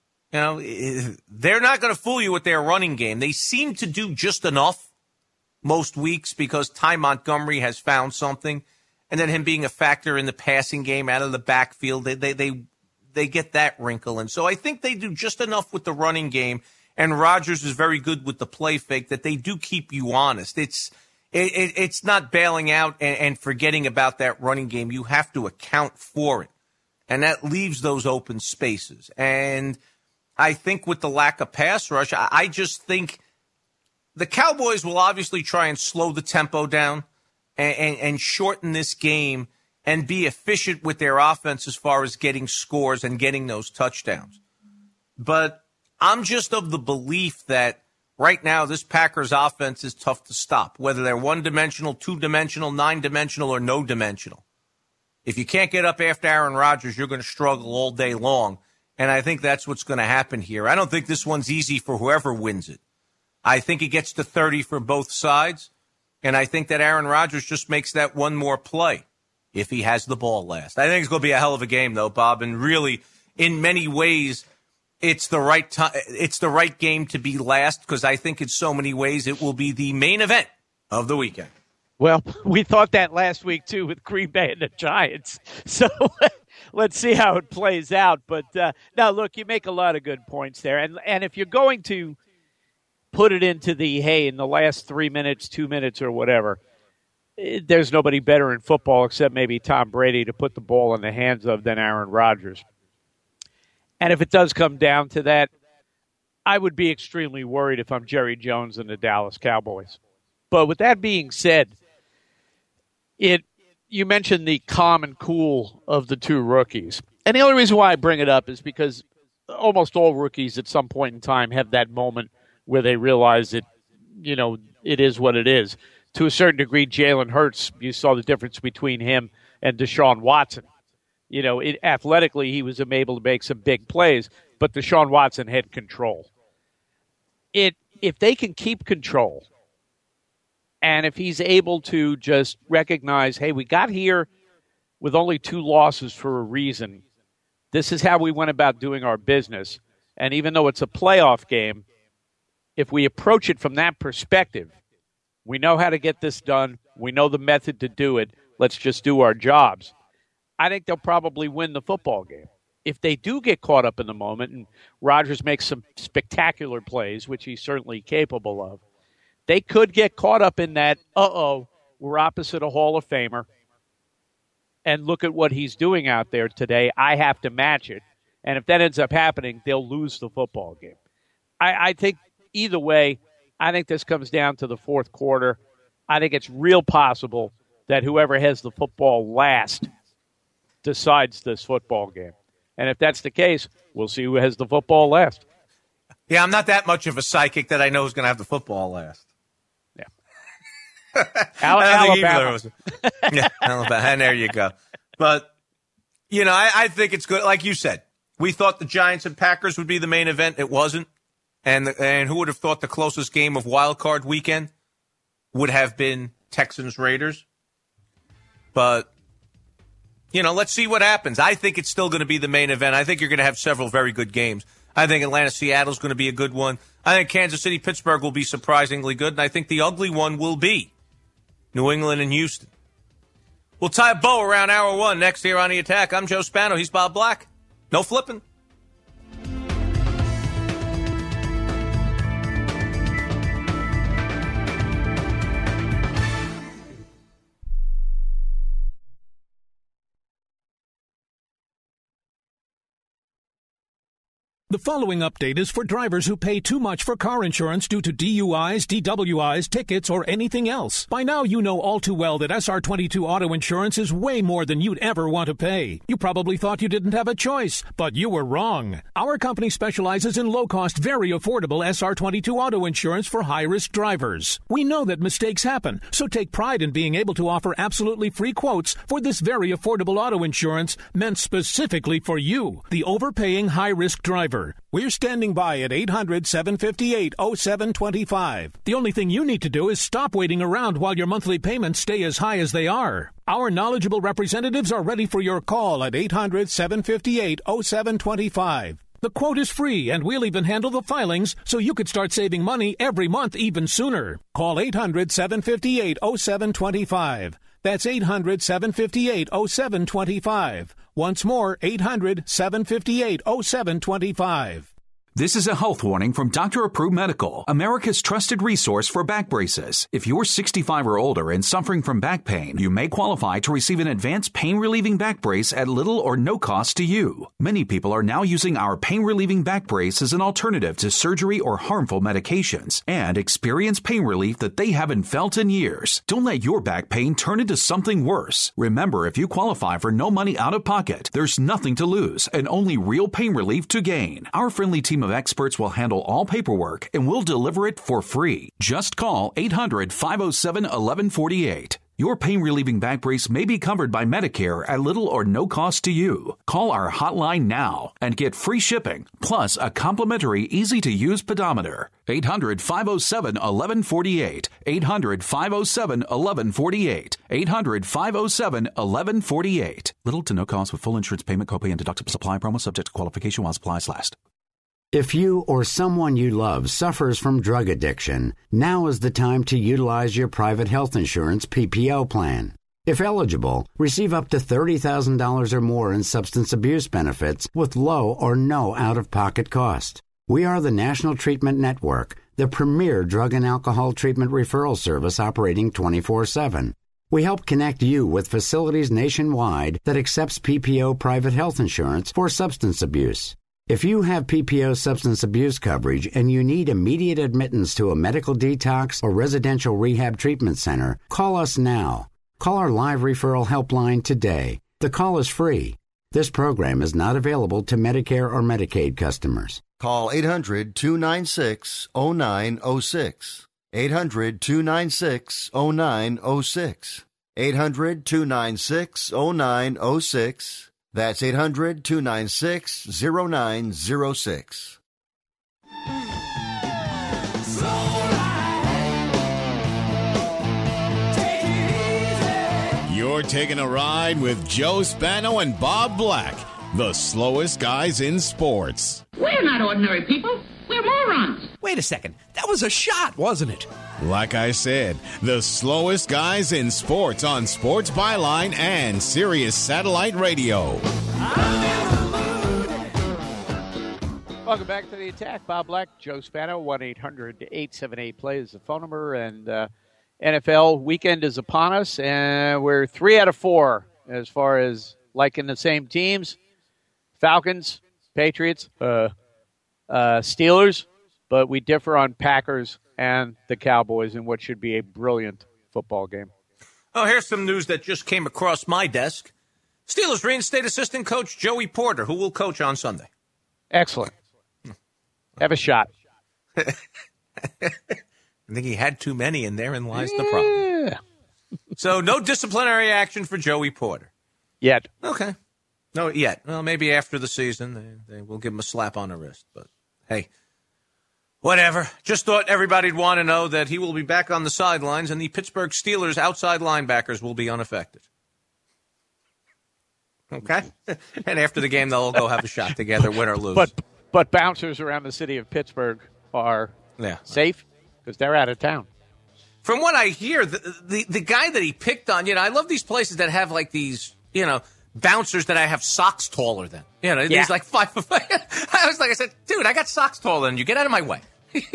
They're not going to fool you with their running game. They seem to do just enough most weeks because Ty Montgomery has found something. And then him being a factor in the passing game out of the backfield, they get that wrinkle. And so I think they do just enough with the running game. And Rodgers is very good with the play fake that they do keep you honest. It's not bailing out and forgetting about that running game. You have to account for it. And that leaves those open spaces. And I think with the lack of pass rush, I just think the Cowboys will obviously try and slow the tempo down and shorten this game and be efficient with their offense as far as getting scores and getting those touchdowns. But I'm just of the belief that right now this Packers offense is tough to stop, whether they're one-dimensional, two-dimensional, nine-dimensional, or no-dimensional. If you can't get up after Aaron Rodgers, you're going to struggle all day long, and I think that's what's going to happen here. I don't think this one's easy for whoever wins it. I think it gets to 30 for both sides, and I think that Aaron Rodgers just makes that one more play if he has the ball last. I think it's going to be a hell of a game, though, Bob, and really, in many ways, it's the right time. It's the right game to be last because I think in so many ways it will be the main event of the weekend. Well, we thought that last week, too, with Green Bay and the Giants. So let's see how it plays out. But, now, look, you make a lot of good points there. And if you're going to put it into the, hey, in the last 3 minutes, 2 minutes, or whatever, there's nobody better in football except maybe Tom Brady to put the ball in the hands of than Aaron Rodgers. And if it does come down to that, I would be extremely worried if I'm Jerry Jones and the Dallas Cowboys. But with that being said, you mentioned the calm and cool of the two rookies. And the only reason why I bring it up is because almost all rookies at some point in time have that moment where they realize that, it is what it is. To a certain degree, Jalen Hurts, you saw the difference between him and Deshaun Watson. Athletically, he was able to make some big plays, but Deshaun Watson had control. If they can keep control, and if he's able to just recognize, hey, we got here with only 2 losses for a reason. This is how we went about doing our business. And even though it's a playoff game, if we approach it from that perspective, we know how to get this done. We know the method to do it. Let's just do our jobs. I think they'll probably win the football game. If they do get caught up in the moment and Rodgers makes some spectacular plays, which he's certainly capable of, they could get caught up in that, we're opposite a Hall of Famer, and look at what he's doing out there today. I have to match it. And if that ends up happening, they'll lose the football game. I think either way, I think this comes down to the fourth quarter. I think it's real possible that whoever has the football last decides this football game. And if that's the case, we'll see who has the football last. Yeah, I'm not that much of a psychic that I know who's going to have the football last. Yeah. Alabama. Yeah, Alabama. And there you go. But, I think it's good. Like you said, we thought the Giants and Packers would be the main event. It wasn't. And who would have thought the closest game of Wild Card Weekend would have been Texans-Raiders? But, let's see what happens. I think it's still going to be the main event. I think you're going to have several very good games. I think Atlanta-Seattle is going to be a good one. I think Kansas City-Pittsburgh will be surprisingly good. And I think the ugly one will be New England and Houston. We'll tie a bow around hour 1 next here on The Attack. I'm Joe Spano. He's Bob Black. No flipping. The following update is for drivers who pay too much for car insurance due to DUIs, DWIs, tickets, or anything else. By now, you know all too well that SR22 auto insurance is way more than you'd ever want to pay. You probably thought you didn't have a choice, but you were wrong. Our company specializes in low-cost, very affordable SR22 auto insurance for high-risk drivers. We know that mistakes happen, so take pride in being able to offer absolutely free quotes for this very affordable auto insurance meant specifically for you, the overpaying high-risk driver. We're standing by at 800-758-0725. The only thing you need to do is stop waiting around while your monthly payments stay as high as they are. Our knowledgeable representatives are ready for your call at 800-758-0725. The quote is free, and we'll even handle the filings so you could start saving money every month even sooner. Call 800-758-0725. That's 800-758-0725. Once more, 800-758-0725. This is a health warning from Dr. Approved Medical, America's trusted resource for back braces. If you're 65 or older and suffering from back pain, you may qualify to receive an advanced pain-relieving back brace at little or no cost to you. Many people are now using our pain-relieving back brace as an alternative to surgery or harmful medications and experience pain relief that they haven't felt in years. Don't let your back pain turn into something worse. Remember, if you qualify for no money out of pocket, there's nothing to lose and only real pain relief to gain. Our friendly team team of experts will handle all paperwork and we'll deliver it for free. Just call 800-507-1148. Your pain-relieving back brace may be covered by Medicare at little or no cost to you. Call our hotline now and get free shipping, plus a complimentary, easy-to-use pedometer. 800-507-1148. 800-507-1148. 800-507-1148. Little to no cost with full insurance payment, copay, and deductible supply promo subject to qualification while supplies last. If you or someone you love suffers from drug addiction, now is the time to utilize your private health insurance PPO plan. If eligible, receive up to $30,000 or more in substance abuse benefits with low or no out-of-pocket cost. We are the National Treatment Network, the premier drug and alcohol treatment referral service operating 24/7. We help connect you with facilities nationwide that accepts PPO private health insurance for substance abuse. If you have PPO substance abuse coverage and you need immediate admittance to a medical detox or residential rehab treatment center, call us now. Call our live referral helpline today. The call is free. This program is not available to Medicare or Medicaid customers. Call 800-296-0906. 800-296-0906. 800-296-0906. That's 800-296-0906. You're taking a ride with Joe Spano and Bob Black, the slowest guys in sports. We're not ordinary people. We're morons. Wait a second. That was a shot, wasn't it? Like I said, the slowest guys in sports on Sports Byline and Sirius Satellite Radio. Welcome back to the Attack. Bob Black, Joe Spano, 1-800-878-PLAY is the phone number. And NFL weekend is upon us, and we're 3 out of 4 as far as liking the same teams. Falcons, Patriots, Steelers, but we differ on Packers and the Cowboys in what should be a brilliant football game. Oh, here's some news that just came across my desk. Steelers reinstate assistant coach Joey Porter, who will coach on Sunday. Excellent. Have a shot. I think he had too many, and therein lies the problem. So no disciplinary action for Joey Porter. Yet. Okay. No, yet. Well, maybe after the season, they will give him a slap on the wrist. But, hey, whatever. Just thought everybody'd want to know that he will be back on the sidelines, and the Pittsburgh Steelers outside linebackers will be unaffected. Okay? And after the game, they'll all go have a shot together, win or lose. But bouncers around the city of Pittsburgh are safe because they're out of town. From what I hear, the guy that he picked on, I love these places that have like these, bouncers that I have socks taller than. He's like 5 foot. I said, dude, I got socks taller than you. Get out of my way.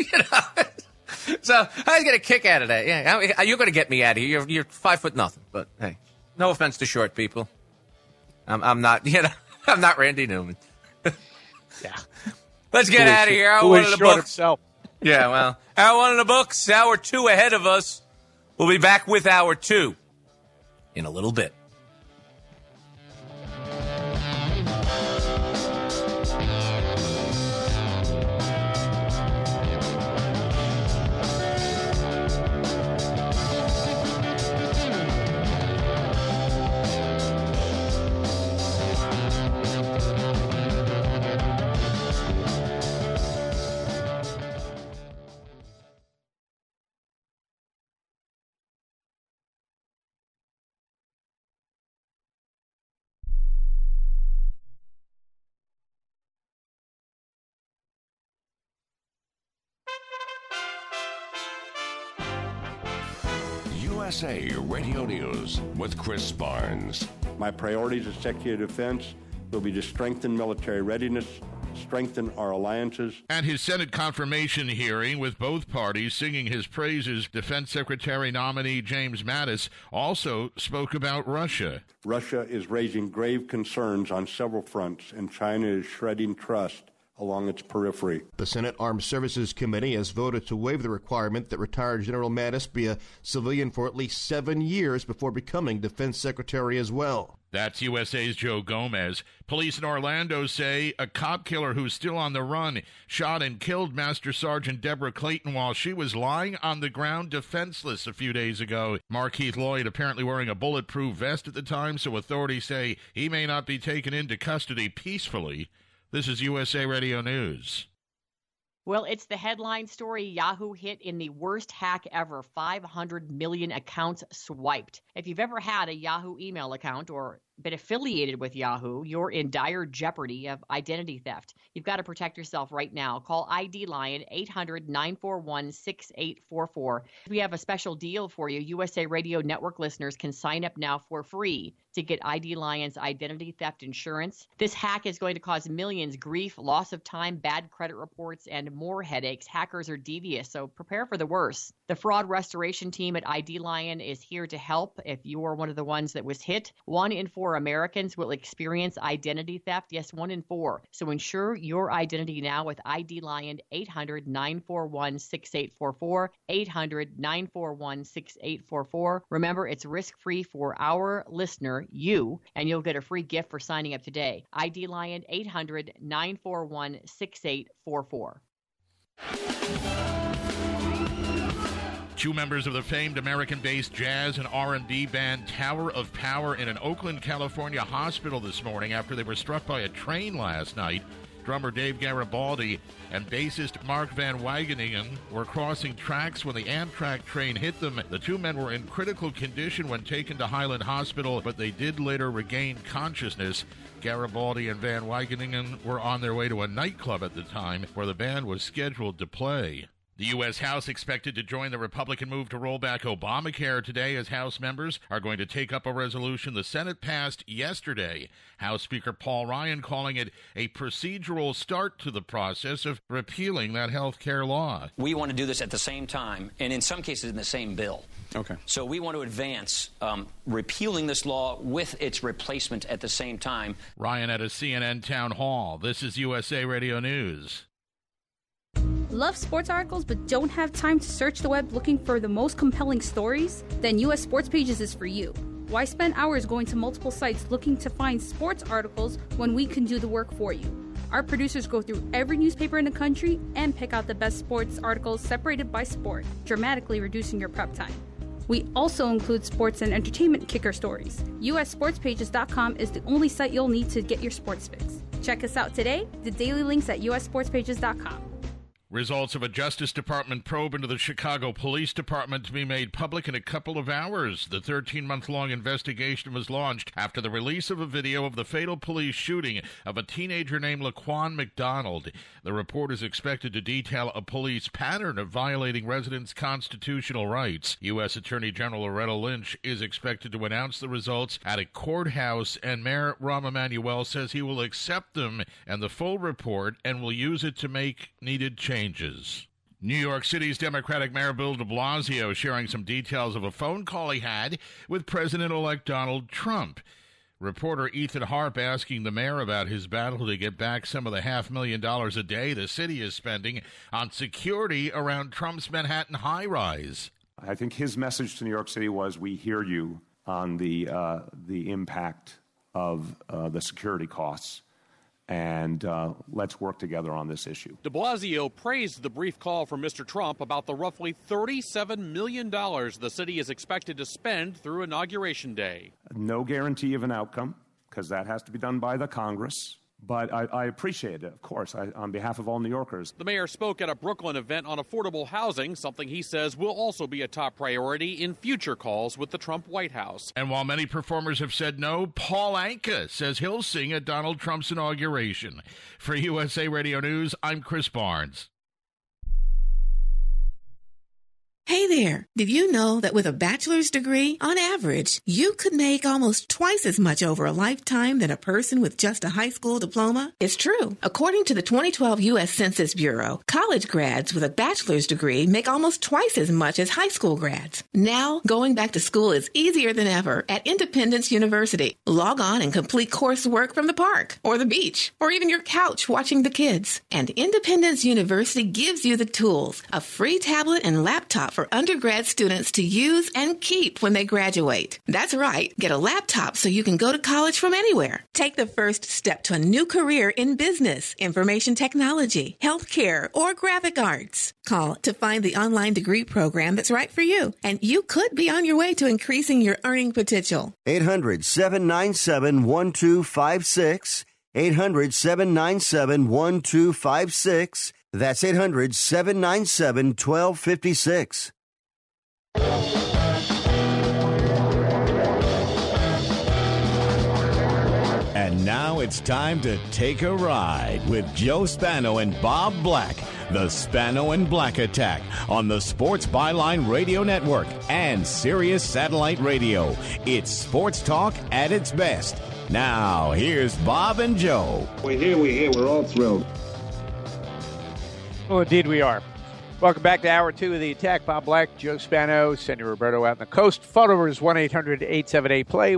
So I was getting a kick out of that. Yeah, you're going to get me out of here. You're 5 foot nothing. But hey, no offense to short people. I'm not. I'm not Randy Newman. Yeah. Let's get out of here. Hour one of the books. Himself. Yeah, well, hour one of the books. Hour 2 ahead of us. We'll be back with hour 2 in a little bit. USA Radio News with Chris Barnes. My priorities as Secretary of Defense will be to strengthen military readiness, strengthen our alliances. At his Senate confirmation hearing, with both parties singing his praises, Defense Secretary nominee James Mattis also spoke about Russia. Russia is raising grave concerns on several fronts, and China is shredding trust along its periphery. The Senate Armed Services Committee has voted to waive the requirement that retired General Mattis be a civilian for at least 7 years before becoming Defense Secretary as well. That's USA's Joe Gomez. Police in Orlando say a cop killer who's still on the run shot and killed Master Sergeant Deborah Clayton while she was lying on the ground defenseless a few days ago. Markeith Lloyd apparently wearing a bulletproof vest at the time, so authorities say he may not be taken into custody peacefully. This is USA Radio News. Well, it's the headline story Yahoo hit in the worst hack ever, 500 million accounts swiped. If you've ever had a Yahoo email account or been affiliated with Yahoo, you're in dire jeopardy of identity theft. You've got to protect yourself right now. Call ID Lion 800-941-6844. We have a special deal for you. USA Radio Network listeners can sign up now for free to get ID Lion's identity theft insurance. This hack is going to cause millions grief, loss of time, bad credit reports, and more headaches. Hackers are devious, so prepare for the worst. The fraud restoration team at ID Lion is here to help if you are one of the ones that was hit. 1 in 4 Americans will experience identity theft. Yes, 1 in 4. So ensure your identity now with ID Lion, 800-941-6844, 800-941-6844. Remember, it's risk-free for our listener, you, and you'll get a free gift for signing up today. ID Lion, 800-941-6844. Two members of the famed American-based jazz and R&B band Tower of Power in an Oakland, California hospital this morning after they were struck by a train last night. Drummer Dave Garibaldi and bassist Mark Van Wageningen were crossing tracks when the Amtrak train hit them. The two men were in critical condition when taken to Highland Hospital, but they did later regain consciousness. Garibaldi and Van Wageningen were on their way to a nightclub at the time where the band was scheduled to play. The U.S. House expected to join the Republican move to roll back Obamacare today as House members are going to take up a resolution the Senate passed yesterday. House Speaker Paul Ryan calling it a procedural start to the process of repealing that health care law. We want to do this at the same time, and in some cases in the same bill. Okay. So we want to advance repealing this law with its replacement at the same time. Ryan at a CNN town hall. This is USA Radio News. Love sports articles but don't have time to search the web looking for the most compelling stories? Then US Sports Pages is for you. Why spend hours going to multiple sites looking to find sports articles when we can do the work for you? Our producers go through every newspaper in the country and pick out the best sports articles separated by sport, dramatically reducing your prep time. We also include sports and entertainment kicker stories. USSportsPages.com is the only site you'll need to get your sports fix. Check us out today. The daily links at USSportsPages.com. Results of a Justice Department probe into the Chicago Police Department to be made public in a couple of hours. The 13-month-long investigation was launched after the release of a video of the fatal police shooting of a teenager named Laquan McDonald. The report is expected to detail a police pattern of violating residents' constitutional rights. U.S. Attorney General Loretta Lynch is expected to announce the results at a courthouse, and Mayor Rahm Emanuel says he will accept them and the full report and will use it to make needed changes. New York City's Democratic Mayor Bill de Blasio sharing some details of a phone call he had with President-elect Donald Trump. Reporter Ethan Harp asking the mayor about his battle to get back some of the $500,000 a day the city is spending on security around Trump's Manhattan high-rise. I think his message to New York City was, we hear you on the impact of the security costs. And let's work together on this issue. De Blasio praised the brief call from Mr. Trump about the roughly $37 million the city is expected to spend through Inauguration Day. No guarantee of an outcome, because that has to be done by the Congress. But I appreciate it, of course, on behalf of all New Yorkers. The mayor spoke at a Brooklyn event on affordable housing, something he says will also be a top priority in future calls with the Trump White House. And while many performers have said no, Paul Anka says he'll sing at Donald Trump's inauguration. For USA Radio News, I'm Chris Barnes. Hey there! Did you know that with a bachelor's degree, on average, you could make almost twice as much over a lifetime than a person with just a high school diploma? It's true. According to the 2012 U.S. Census Bureau, college grads with a bachelor's degree make almost twice as much as high school grads. Now, going back to school is easier than ever at Independence University. Log on and complete coursework from the park, or the beach, or even your couch watching the kids. And Independence University gives you the tools, a free tablet and laptop for undergrad students to use and keep when they graduate. That's right. Get a laptop so you can go to college from anywhere. Take the first step to a new career in business, information technology, healthcare, or graphic arts. Call to find the online degree program that's right for you, and you could be on your way to increasing your earning potential. 800-797-1256. 800-797-1256. That's 800-797-1256. And now it's time to take a ride with Joe Spano and Bob Black. The Spano and Black Attack on the Sports Byline Radio Network and Sirius Satellite Radio. It's sports talk at its best. Now, here's Bob and Joe. We're here. We're all thrilled. Well, indeed we are. Welcome back to Hour 2 of the Attack. Bob Black, Joe Spano, Senor Roberto out on the coast. Phone number is 1-800-878-PLAY,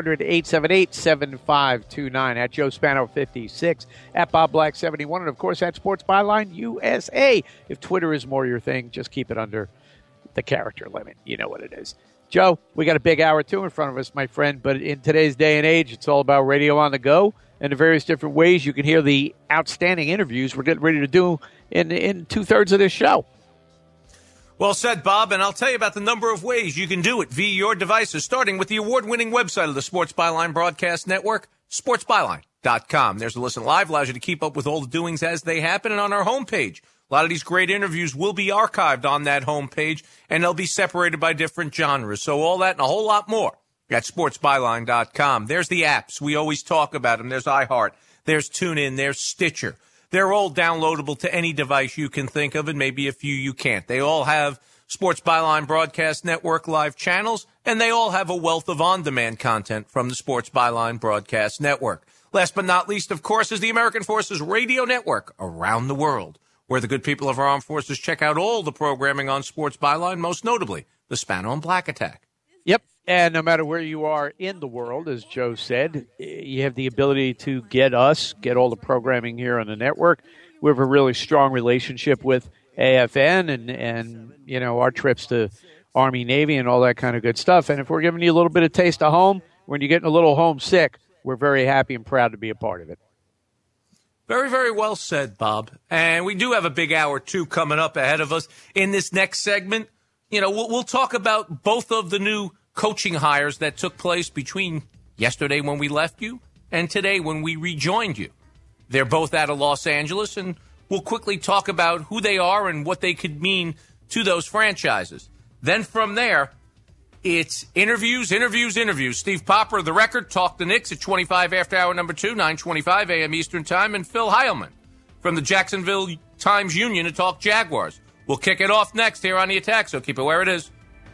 1-800-878-7529. At Joe Spano 56, at Bob Black 71, and, of course, at Sports Byline USA. If Twitter is more your thing, just keep it under the character limit. You know what it is. Joe, we got a big Hour 2 in front of us, my friend, but in today's day and age, it's all about radio on the go and the various different ways you can hear the outstanding interviews we're getting ready to do in two-thirds of this show. Well said, Bob, and I'll tell you about the number of ways you can do it via your devices, starting with the award-winning website of the Sports Byline Broadcast Network, sportsbyline.com. There's a listen live, allows you to keep up with all the doings as they happen, and on our homepage, a lot of these great interviews will be archived on that homepage, and they'll be separated by different genres. So all that and a whole lot more at sportsbyline.com. There's the apps. We always talk about them. There's iHeart. There's TuneIn. There's Stitcher. They're all downloadable to any device you can think of, and maybe a few you can't. They all have Sports Byline Broadcast Network live channels, and they all have a wealth of on-demand content from the Sports Byline Broadcast Network. Last but not least, of course, is the American Forces Radio Network around the world, where the good people of our armed forces check out all the programming on Sports Byline, most notably the Spano and Black Attack. Yep, and no matter where you are in the world, as Joe said, you have the ability to get all the programming here on the network. We have a really strong relationship with AFN and you know, our trips to Army, Navy, and all that kind of good stuff. And if we're giving you a little bit of taste of home, when you're getting a little homesick, we're very happy and proud to be a part of it. Very, very well said, Bob. And we do have a big Hour 2 coming up ahead of us. In this next segment, you know, we'll talk about both of the new coaching hires that took place between yesterday when we left you and today when we rejoined you. They're both out of Los Angeles, and we'll quickly talk about who they are and what they could mean to those franchises. Then from there, it's interviews. Steve Popper of The Record, Talk the Knicks at 25 after hour number 2, 9:25 a.m. Eastern Time, and Phil Heilman from the Jacksonville Times-Union to talk Jaguars. We'll kick it off next here on The Attack, so keep it where it is.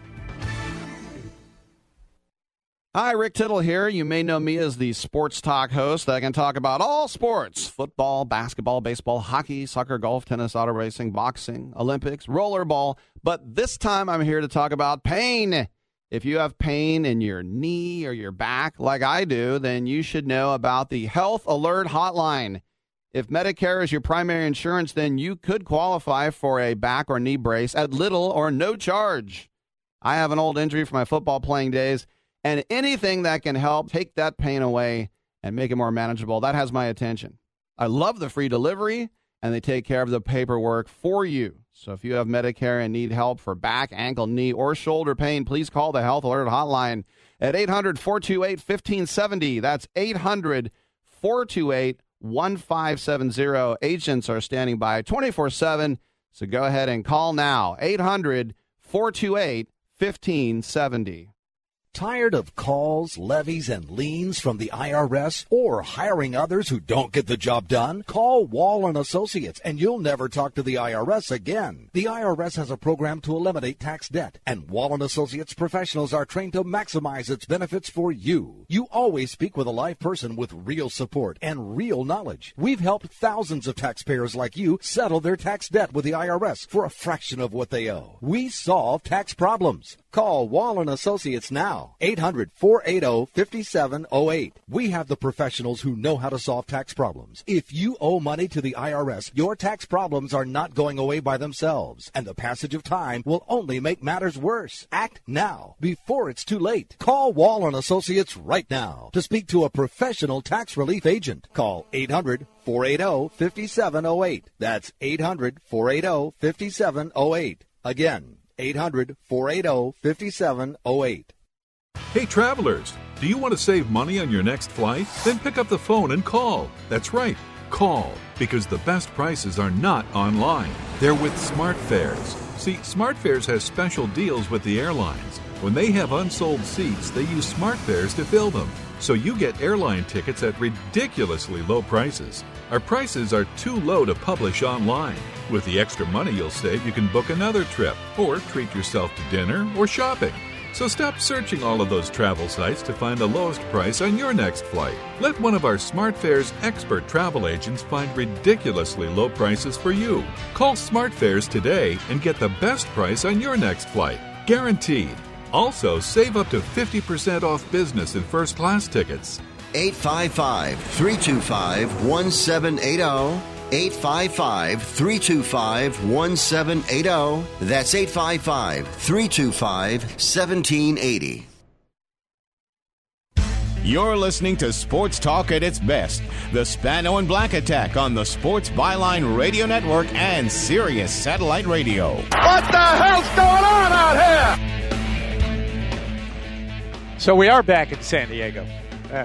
Hi, Rick Tittle here. You may know me as the sports talk host that can talk about all sports: football, basketball, baseball, hockey, soccer, golf, tennis, auto racing, boxing, Olympics, rollerball. But this time I'm here to talk about pain. If you have pain in your knee or your back like I do, then you should know about the Health Alert Hotline. If Medicare is your primary insurance, then you could qualify for a back or knee brace at little or no charge. I have an old injury from my football playing days, and anything that can help take that pain away and make it more manageable, that has my attention. I love the free delivery, and they take care of the paperwork for you. So if you have Medicare and need help for back, ankle, knee, or shoulder pain, please call the Health Alert Hotline at 800-428-1570. That's 800-428-1570. Agents are standing by 24/7, so go ahead and call now. 800-428-1570. Tired of calls, levies, and liens from the IRS or hiring others who don't get the job done? Call Wall & Associates and you'll never talk to the IRS again. The IRS has a program to eliminate tax debt, and Wall & Associates professionals are trained to maximize its benefits for you. You always speak with a live person with real support and real knowledge. We've helped thousands of taxpayers like you settle their tax debt with the IRS for a fraction of what they owe. We solve tax problems. Call Wall & Associates now now. 800-480-5708. We have the professionals who know how to solve tax problems. If you owe money to the IRS, your tax problems are not going away by themselves, and the passage of time will only make matters worse. Act now before it's too late. Call Wall & Associates right now to speak to a professional tax relief agent. Call 800-480-5708. That's 800-480-5708. Again, 800-480-5708. Hey, travelers, do you want to save money on your next flight? Then pick up the phone and call. That's right, call, because the best prices are not online. They're with SmartFares. See, SmartFares has special deals with the airlines. When they have unsold seats, they use SmartFares to fill them. So you get airline tickets at ridiculously low prices. Our prices are too low to publish online. With the extra money you'll save, you can book another trip or treat yourself to dinner or shopping. So stop searching all of those travel sites to find the lowest price on your next flight. Let one of our SmartFares expert travel agents find ridiculously low prices for you. Call SmartFares today and get the best price on your next flight. Guaranteed. Also, save up to 50% off business and first class tickets. 855-325-1780. 855-325-1780. That's 855-325-1780. You're listening to Sports Talk at its best. The Spano and Black Attack on the Sports Byline Radio Network and Sirius Satellite Radio. What the hell's going on out here? So we are back in San Diego. All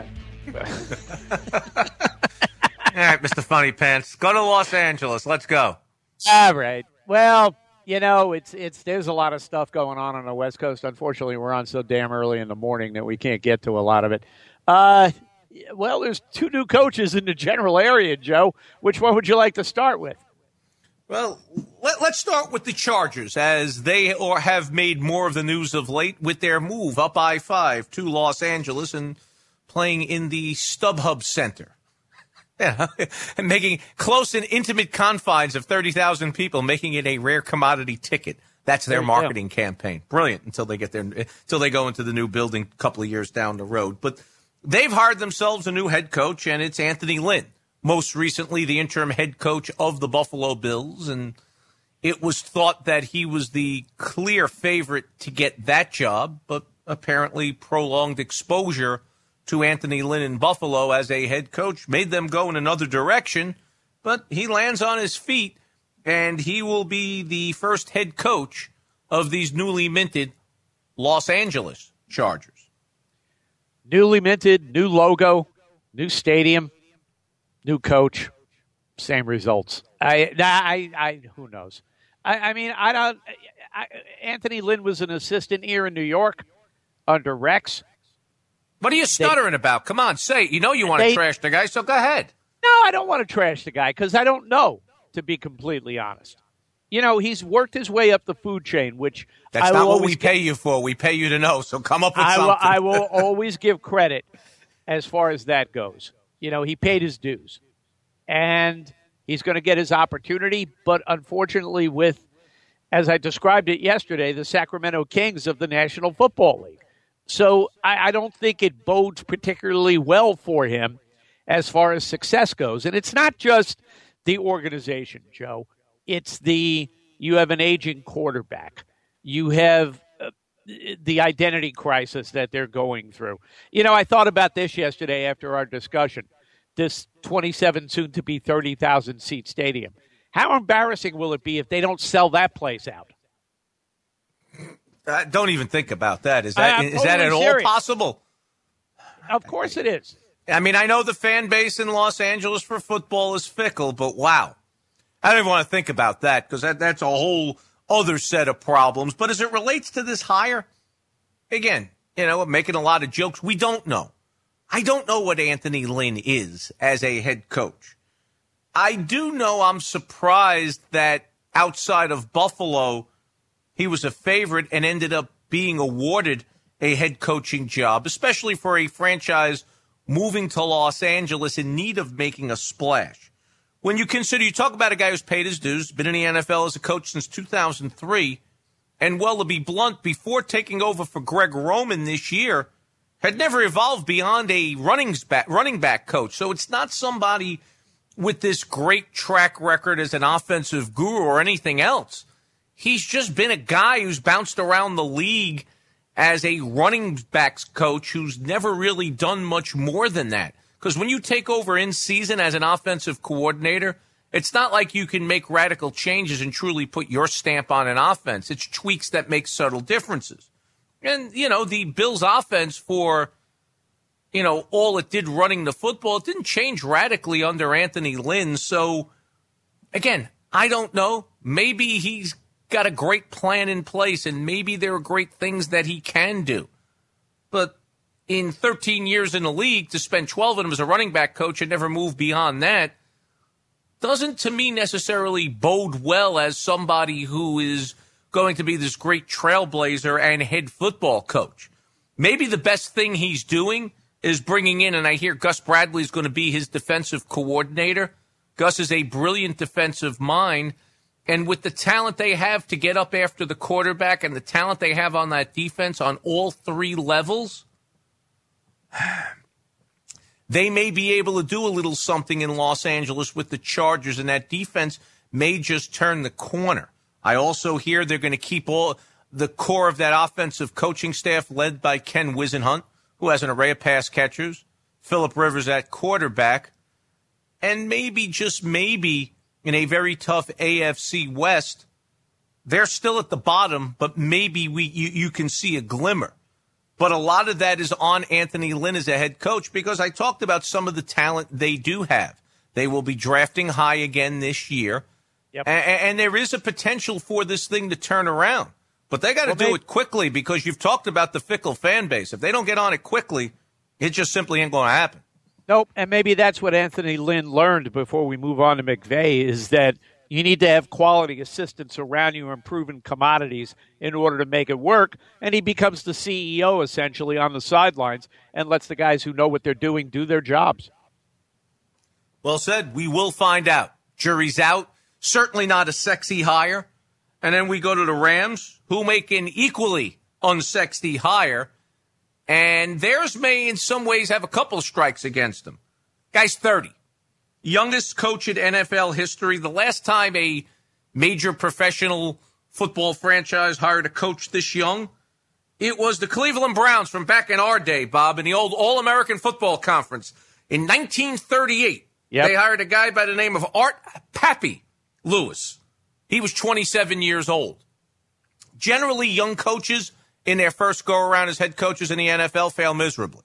right, Mr. Funny Pants. Go to Los Angeles. Let's go. All right. Well, you know, there's a lot of stuff going on the West Coast. Unfortunately, we're on so damn early in the morning that we can't get to a lot of it. Well, there's 2 new coaches in the general area, Joe. Which one would you like to start with? Well, let's start with the Chargers, as they have made more of the news of late with their move up I-5 to Los Angeles and playing in the StubHub Center. Yeah, and making close and intimate confines of 30,000 people, making it a rare commodity ticket. That's their marketing campaign. Brilliant until they get there, until they go into the new building a couple of years down the road. But they've hired themselves a new head coach, and it's Anthony Lynn. Most recently, the interim head coach of the Buffalo Bills, and it was thought that he was the clear favorite to get that job, but apparently prolonged exposure to Anthony Lynn in Buffalo as a head coach made them go in another direction, but he lands on his feet, and he will be the first head coach of these newly minted Los Angeles Chargers. Newly minted, new logo, new stadium, new coach, same results. Who knows? Anthony Lynn was an assistant here in New York under Rex. What are you stuttering about? Come on, say it. You know you want to trash the guy, so go ahead. No, I don't want to trash the guy because I don't know, to be completely honest. You know, he's worked his way up the food chain, which that's not what we pay you for. We pay you to know, so come up with something. I will always give credit as far as that goes. You know, he paid his dues, and he's going to get his opportunity. But unfortunately, with, as I described it yesterday, the Sacramento Kings of the National Football League. So I don't think it bodes particularly well for him as far as success goes. And it's not just the organization, Joe. It's you have an aging quarterback. You have the identity crisis that they're going through. You know, I thought about this yesterday after our discussion. This 27, soon-to-be 30,000-seat stadium. How embarrassing will it be if they don't sell that place out? Don't even think about that. Is that at all possible? Of course it is. I mean, I know the fan base in Los Angeles for football is fickle, but wow. I don't even want to think about that because that's a whole other set of problems. But as it relates to this hire, again, you know, making a lot of jokes, we don't know. I don't know what Anthony Lynn is as a head coach. I do know I'm surprised that outside of Buffalo, he was a favorite and ended up being awarded a head coaching job, especially for a franchise moving to Los Angeles in need of making a splash. When you talk about a guy who's paid his dues, been in the NFL as a coach since 2003, And, well, to be blunt, before taking over for Greg Roman this year, had never evolved beyond a running back coach. So it's not somebody with this great track record as an offensive guru or anything else. He's just been a guy who's bounced around the league as a running backs coach who's never really done much more than that. Because when you take over in season as an offensive coordinator, it's not like you can make radical changes and truly put your stamp on an offense. It's tweaks that make subtle differences. And, the Bills' offense for, all it did running the football, it didn't change radically under Anthony Lynn. So, again, I don't know. Maybe he's got a great plan in place, and maybe there are great things that he can do. But in 13 years in the league, to spend 12 of them as a running back coach and never move beyond that, doesn't, to me, necessarily bode well as somebody who is going to be this great trailblazer and head football coach. Maybe the best thing he's doing is bringing in, and I hear Gus Bradley is going to be his defensive coordinator. Gus is a brilliant defensive mind, and with the talent they have to get up after the quarterback and the talent they have on that defense on all three levels, they may be able to do a little something in Los Angeles with the Chargers, and that defense may just turn the corner. I also hear they're going to keep all the core of that offensive coaching staff led by Ken Wisenhunt, who has an array of pass catchers, Phillip Rivers at quarterback, and maybe, just maybe, in a very tough AFC West, they're still at the bottom, but maybe you can see a glimmer. But a lot of that is on Anthony Lynn as a head coach, because I talked about some of the talent they do have. They will be drafting high again this year. Yep. And there is a potential for this thing to turn around. But they got to do it quickly, because you've talked about the fickle fan base. If they don't get on it quickly, it just simply ain't going to happen. Nope, and maybe that's what Anthony Lynn learned before we move on to McVay, is that you need to have quality assistants around you and proven commodities in order to make it work. And he becomes the CEO, essentially, on the sidelines and lets the guys who know what they're doing do their jobs. Well said. We will find out. Jury's out. Certainly not a sexy hire. And then we go to the Rams, who make an equally unsexy hire. And theirs may, in some ways, have a couple of strikes against them. Guy's 30. Youngest coach in NFL history. The last time a major professional football franchise hired a coach this young, it was the Cleveland Browns from back in our day, Bob, in the old All-American Football Conference. In 1938, They hired a guy by the name of Art Pappy Lewis. He was 27 years old. Generally, young coaches in their first go-around as head coaches in the NFL fail miserably.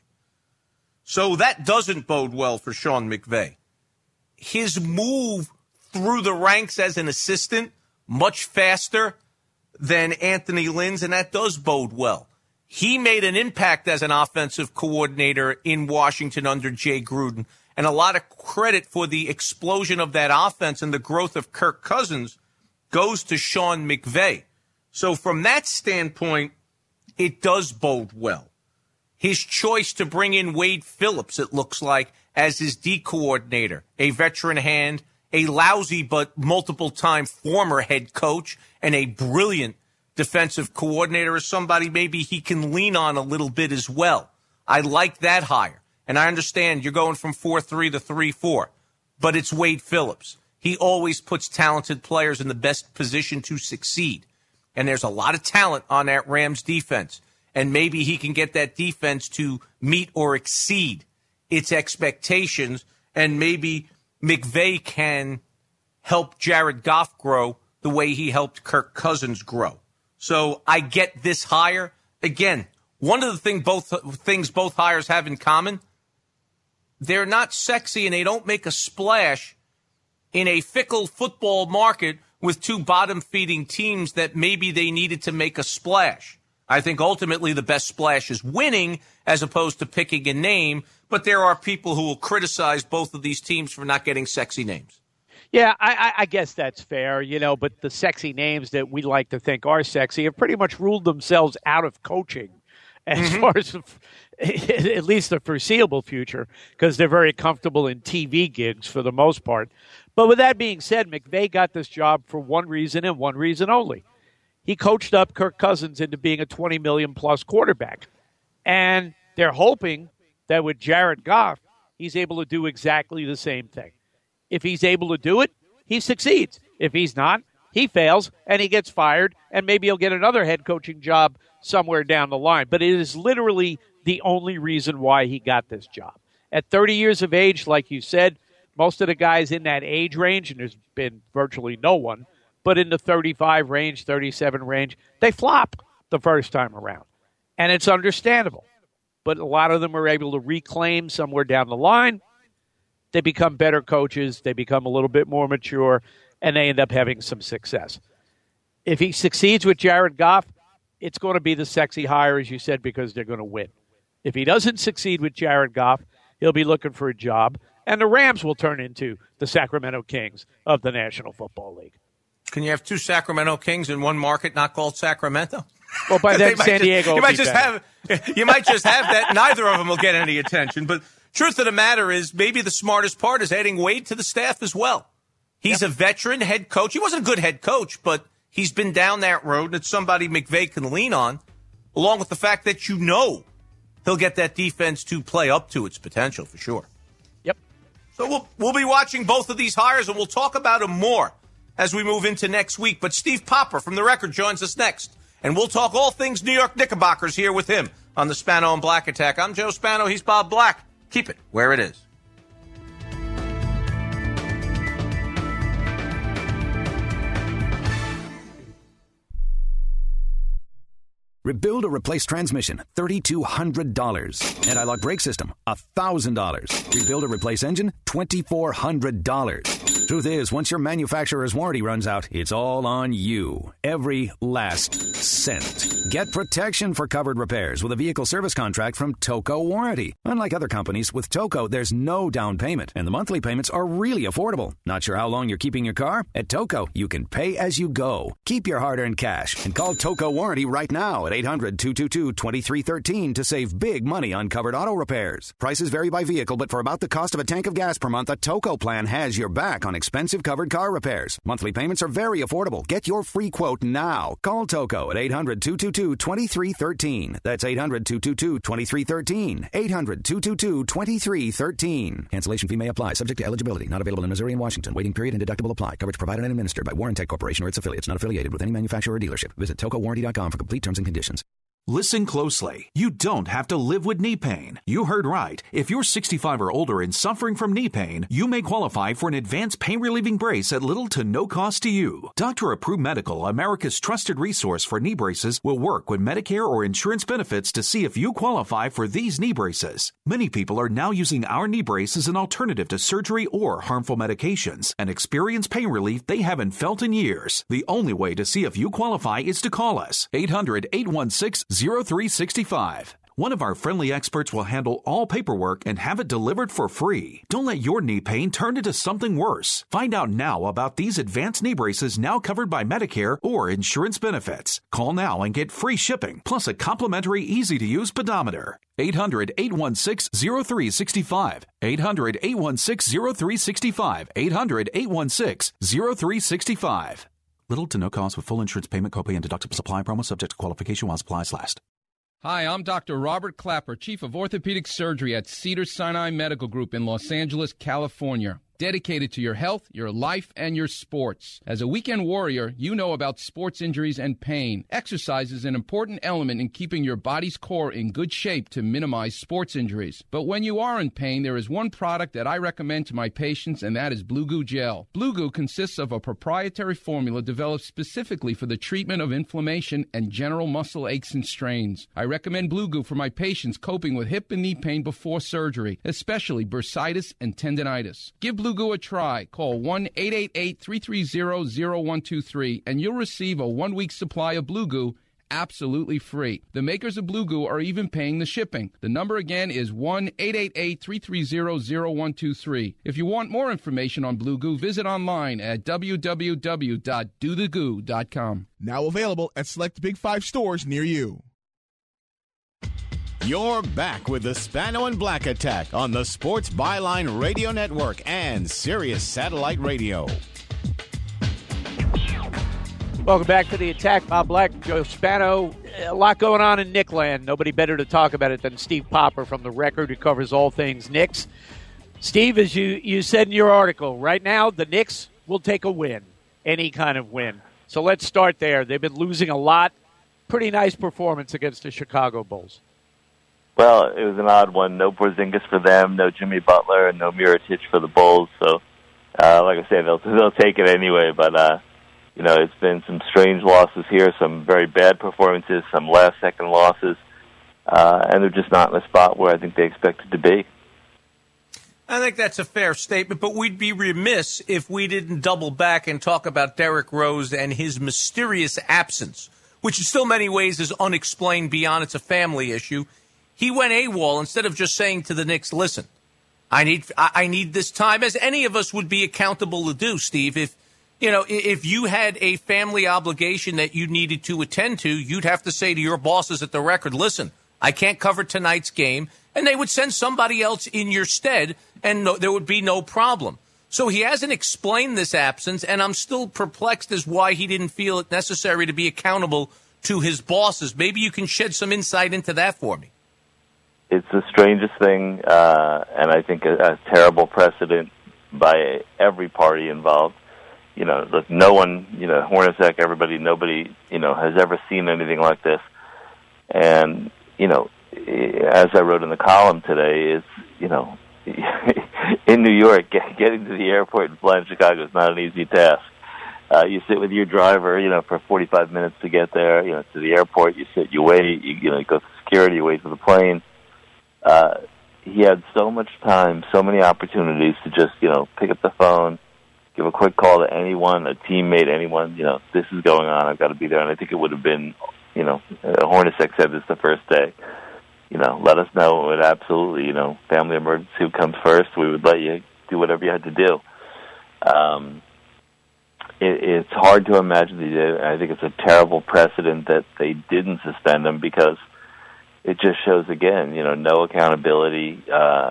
So that doesn't bode well for Sean McVay. His move through the ranks as an assistant, much faster than Anthony Lynn's, and that does bode well. He made an impact as an offensive coordinator in Washington under Jay Gruden, and a lot of credit for the explosion of that offense and the growth of Kirk Cousins goes to Sean McVay. So from that standpoint, it does bode well. His choice to bring in Wade Phillips, it looks like, as his D coordinator, a veteran hand, a lousy but multiple-time former head coach, and a brilliant defensive coordinator, is somebody maybe he can lean on a little bit as well. I like that hire. And I understand you're going from 4-3 to 3-4, but it's Wade Phillips. He always puts talented players in the best position to succeed. And there's a lot of talent on that Rams defense. And maybe he can get that defense to meet or exceed its expectations. And maybe McVay can help Jared Goff grow the way he helped Kirk Cousins grow. So I get this hire. Again, one of the things both hires have in common, they're not sexy and they don't make a splash in a fickle football market with two bottom-feeding teams that maybe they needed to make a splash. I think ultimately the best splash is winning as opposed to picking a name, but there are people who will criticize both of these teams for not getting sexy names. Yeah, I guess that's fair, but the sexy names that we like to think are sexy have pretty much ruled themselves out of coaching as far as at least the foreseeable future, because they're very comfortable in TV gigs for the most part. But with that being said, McVay got this job for one reason and one reason only. He coached up Kirk Cousins into being a $20 million-plus quarterback. And they're hoping that with Jared Goff, he's able to do exactly the same thing. If he's able to do it, he succeeds. If he's not, he fails and he gets fired, and maybe he'll get another head coaching job somewhere down the line. But it is literally the only reason why he got this job. At 30 years of age, like you said, most of the guys in that age range, and there's been virtually no one, but in the 35 range, 37 range, they flop the first time around. And it's understandable. But a lot of them are able to reclaim somewhere down the line. They become better coaches. They become a little bit more mature, and they end up having some success. If he succeeds with Jared Goff, it's going to be the sexy hire, as you said, because they're going to win. If he doesn't succeed with Jared Goff, he'll be looking for a job, and the Rams will turn into the Sacramento Kings of the National Football League. Can you have two Sacramento Kings in one market not called Sacramento? Well, by then San Diego you might just have that. Neither of them will get any attention. But truth of the matter is, maybe the smartest part is adding Wade to the staff as well. He's a veteran head coach. He wasn't a good head coach, but he's been down that road, and it's somebody McVay can lean on, along with the fact that he'll get that defense to play up to its potential for sure. Yep. So we'll be watching both of these hires, and we'll talk about them more as we move into next week. But Steve Popper from The Record joins us next, and we'll talk all things New York Knickerbockers here with him on the Spano and Black Attack. I'm Joe Spano. He's Bob Black. Keep it where it is. Rebuild or replace transmission, $3,200. Anti-lock brake system, $1,000. Rebuild or replace engine, $2,400. Truth is, once your manufacturer's warranty runs out, it's all on you. Every last cent. Get protection for covered repairs with a vehicle service contract from Toco Warranty. Unlike other companies, with Toco, there's no down payment, and the monthly payments are really affordable. Not sure how long you're keeping your car? At Toco, you can pay as you go. Keep your hard-earned cash and call Toco Warranty right now at 800-222-2313 to save big money on covered auto repairs. Prices vary by vehicle, but for about the cost of a tank of gas per month, a Toco plan has your back on expensive covered car repairs. Monthly payments are very affordable. Get your free quote now. Call Toco at 800-222-2313. That's 800-222-2313. 800-222-2313. Cancellation fee may apply. Subject to eligibility. Not available in Missouri and Washington. Waiting period and deductible apply. Coverage provided and administered by Warrantech Corporation or its affiliates. Not affiliated with any manufacturer or dealership. Visit TocoWarranty.com for complete terms and conditions. Listen closely. You don't have to live with knee pain. You heard right. If you're 65 or older and suffering from knee pain, you may qualify for an advanced pain-relieving brace at little to no cost to you. Dr. Approved Medical, America's trusted resource for knee braces, will work with Medicare or insurance benefits to see if you qualify for these knee braces. Many people are now using our knee brace as an alternative to surgery or harmful medications and experience pain relief they haven't felt in years. The only way to see if you qualify is to call us. 800-816-0365. One of our friendly experts will handle all paperwork and have it delivered for free. Don't let your knee pain turn into something worse. Find out now about these advanced knee braces now covered by Medicare or insurance benefits. Call now and get free shipping, plus a complimentary easy-to-use pedometer. 800-816-0365. 800-816-0365. 800-816-0365. Little to no cost with full insurance payment, copay, and deductible supply promo subject to qualification while supplies last. Hi, I'm Dr. Robert Clapper, Chief of Orthopedic Surgery at Cedars-Sinai Medical Group in Los Angeles, California. Dedicated to your health, your life, and your sports. As a weekend warrior, you know about sports injuries and pain. Exercise is an important element in keeping your body's core in good shape to minimize sports injuries. But when you are in pain, there is one product that I recommend to my patients, and that is Blue Goo Gel. Blue Goo consists of a proprietary formula developed specifically for the treatment of inflammation and general muscle aches and strains. I recommend Blue Goo for my patients coping with hip and knee pain before surgery, especially bursitis and tendinitis. Give Blue Goo a try. Call 1-888-330-0123 and you'll receive a 1-week supply of Blue Goo absolutely free. The makers of Blue Goo are even paying the shipping. The number again is 1-888-330-0123. If you want more information on Blue Goo, visit online at www.dothegoo.com. Now available at select Big 5 stores near you. You're back with the Spano and Black Attack on the Sports Byline Radio Network and Sirius Satellite Radio. Welcome back to the Attack. Bob Black, Joe Spano. A lot going on in Knickland. Nobody better to talk about it than Steve Popper from The Record, who covers all things Knicks. Steve, as you said in your article, right now the Knicks will take a win, any kind of win. So let's start there. They've been losing a lot. Pretty nice performance against the Chicago Bulls. Well, it was an odd one. No Porzingis for them, no Jimmy Butler, and no Mirotic for the Bulls. So, like I say, they'll take it anyway. But it's been some strange losses here, some very bad performances, some last-second losses, and they're just not in the spot where I think they expected to be. I think that's a fair statement, but we'd be remiss if we didn't double back and talk about Derrick Rose and his mysterious absence, which in still many ways is unexplained beyond it's a family issue. He went AWOL instead of just saying to the Knicks, listen, I need this time, as any of us would be accountable to do, Steve. If you had a family obligation that you needed to attend to, you'd have to say to your bosses at the Record, listen, I can't cover tonight's game, and they would send somebody else in your stead, and there would be no problem. So he hasn't explained this absence, and I'm still perplexed as why he didn't feel it necessary to be accountable to his bosses. Maybe you can shed some insight into that for me. It's the strangest thing, and I think a terrible precedent by every party involved. Look, no one, Hornacek, everybody, nobody, has ever seen anything like this. And, as I wrote in the column today, in New York, getting to the airport and flying to Chicago is not an easy task. You sit with your driver, for 45 minutes to get there, to the airport. You sit, you wait, you go to security, you wait for the plane. He had so much time, so many opportunities to just, pick up the phone, give a quick call to anyone, a teammate, anyone, this is going on, I've got to be there. And I think it would have been, Hornacek said this the first day, let us know. It absolutely, family emergency who comes first. We would let you do whatever you had to do. It's hard to imagine they did. I think it's a terrible precedent that they didn't suspend him because it just shows, again, no accountability.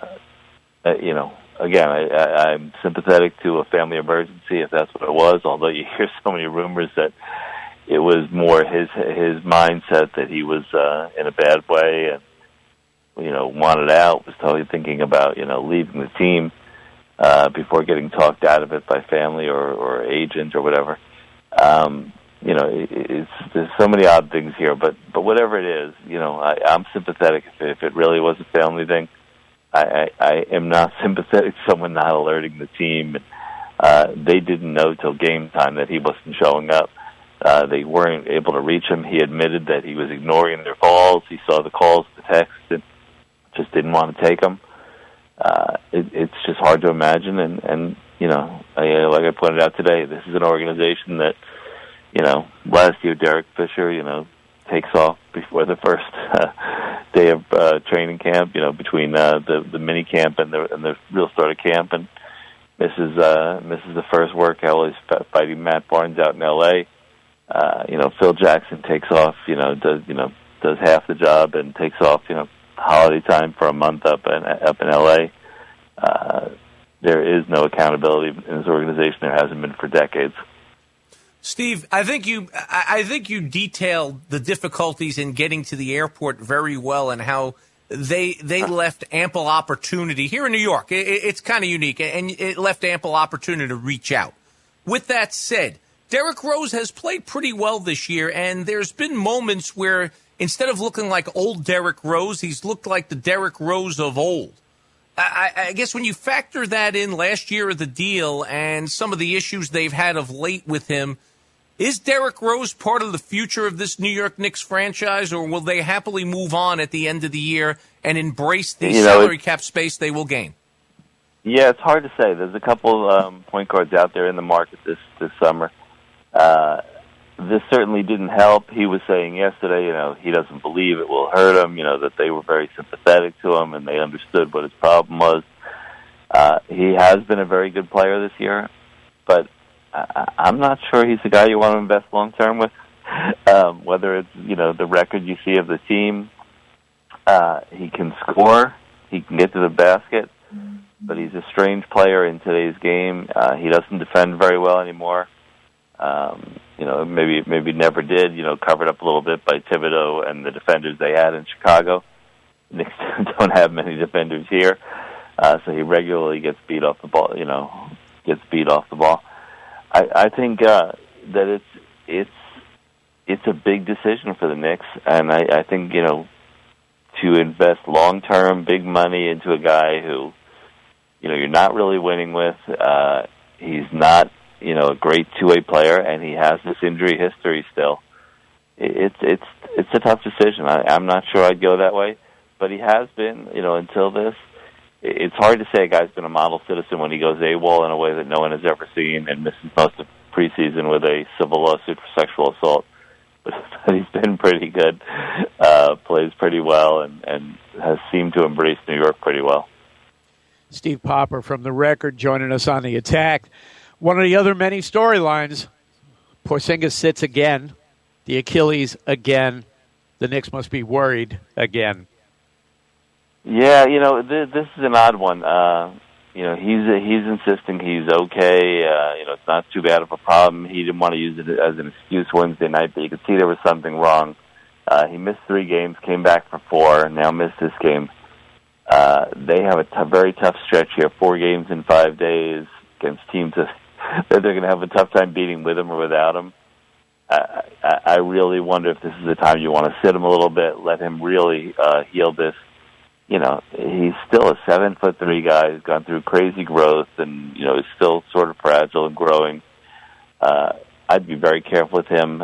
Again, I'm sympathetic to a family emergency if that's what it was, although you hear so many rumors that it was more his mindset that he was in a bad way and, wanted out, was totally thinking about, leaving the team before getting talked out of it by family or agent or whatever. There's so many odd things here, but whatever it is, I'm sympathetic if it really was a family thing. I am not sympathetic to someone not alerting the team. They didn't know till game time that he wasn't showing up. They weren't able to reach him. He admitted that he was ignoring their calls. He saw the calls, the texts, and just didn't want to take them. It's just hard to imagine. And like I pointed out today, this is an organization that, last year Derek Fisher, takes off before the first day of training camp, between the mini camp and the real start of camp, and misses the first workout while he's fighting Matt Barnes out in L.A. Phil Jackson takes off, does half the job and takes off, holiday time for a month up in L.A. There is no accountability in this organization. There hasn't been for decades. Steve, I think you detailed the difficulties in getting to the airport very well and how they left ample opportunity here in New York. It's kind of unique, and it left ample opportunity to reach out. With that said, Derrick Rose has played pretty well this year, and there's been moments where instead of looking like old Derrick Rose, he's looked like the Derrick Rose of old. I guess when you factor that in, last year of the deal and some of the issues they've had of late with him, is Derrick Rose part of the future of this New York Knicks franchise, or will they happily move on at the end of the year and embrace the salary cap space they will gain? Yeah, it's hard to say. There's a couple point guards out there in the market this summer. This certainly didn't help. He was saying yesterday, he doesn't believe it will hurt him, that they were very sympathetic to him and they understood what his problem was. He has been a very good player this year, but I'm not sure he's the guy you want to invest long-term with, whether it's, the record you see of the team. He can score. He can get to the basket, but he's a strange player in today's game. He doesn't defend very well anymore. Maybe never did. Covered up a little bit by Thibodeau and the defenders they had in Chicago. Knicks don't have many defenders here, so he regularly gets beat off the ball. I think that it's a big decision for the Knicks, and I think to invest long term, big money into a guy who you're not really winning with. He's not a great two-way player, and he has this injury history still. It's a tough decision. I'm not sure I'd go that way, but he has been until this. It's hard to say a guy's been a model citizen when he goes AWOL in a way that no one has ever seen and misses most of preseason with a civil lawsuit for sexual assault. But he's been pretty good, plays pretty well, and has seemed to embrace New York pretty well. Steve Popper from The Record joining us on The Attack. One of the other many storylines, Porzingis sits again, the Achilles again. The Knicks must be worried again. Yeah, this is an odd one. He's insisting he's okay. It's not too bad of a problem. He didn't want to use it as an excuse Wednesday night, but you could see there was something wrong. He missed 3 games, came back for 4, and now missed this game. They have a very tough stretch here, 4 games in 5 days against teams that they're going to have a tough time beating with him or without him. I really wonder if this is the time you want to sit him a little bit, let him really heal this. He's still a 7'3" guy. He's gone through crazy growth, and is still sort of fragile and growing. I'd be very careful with him.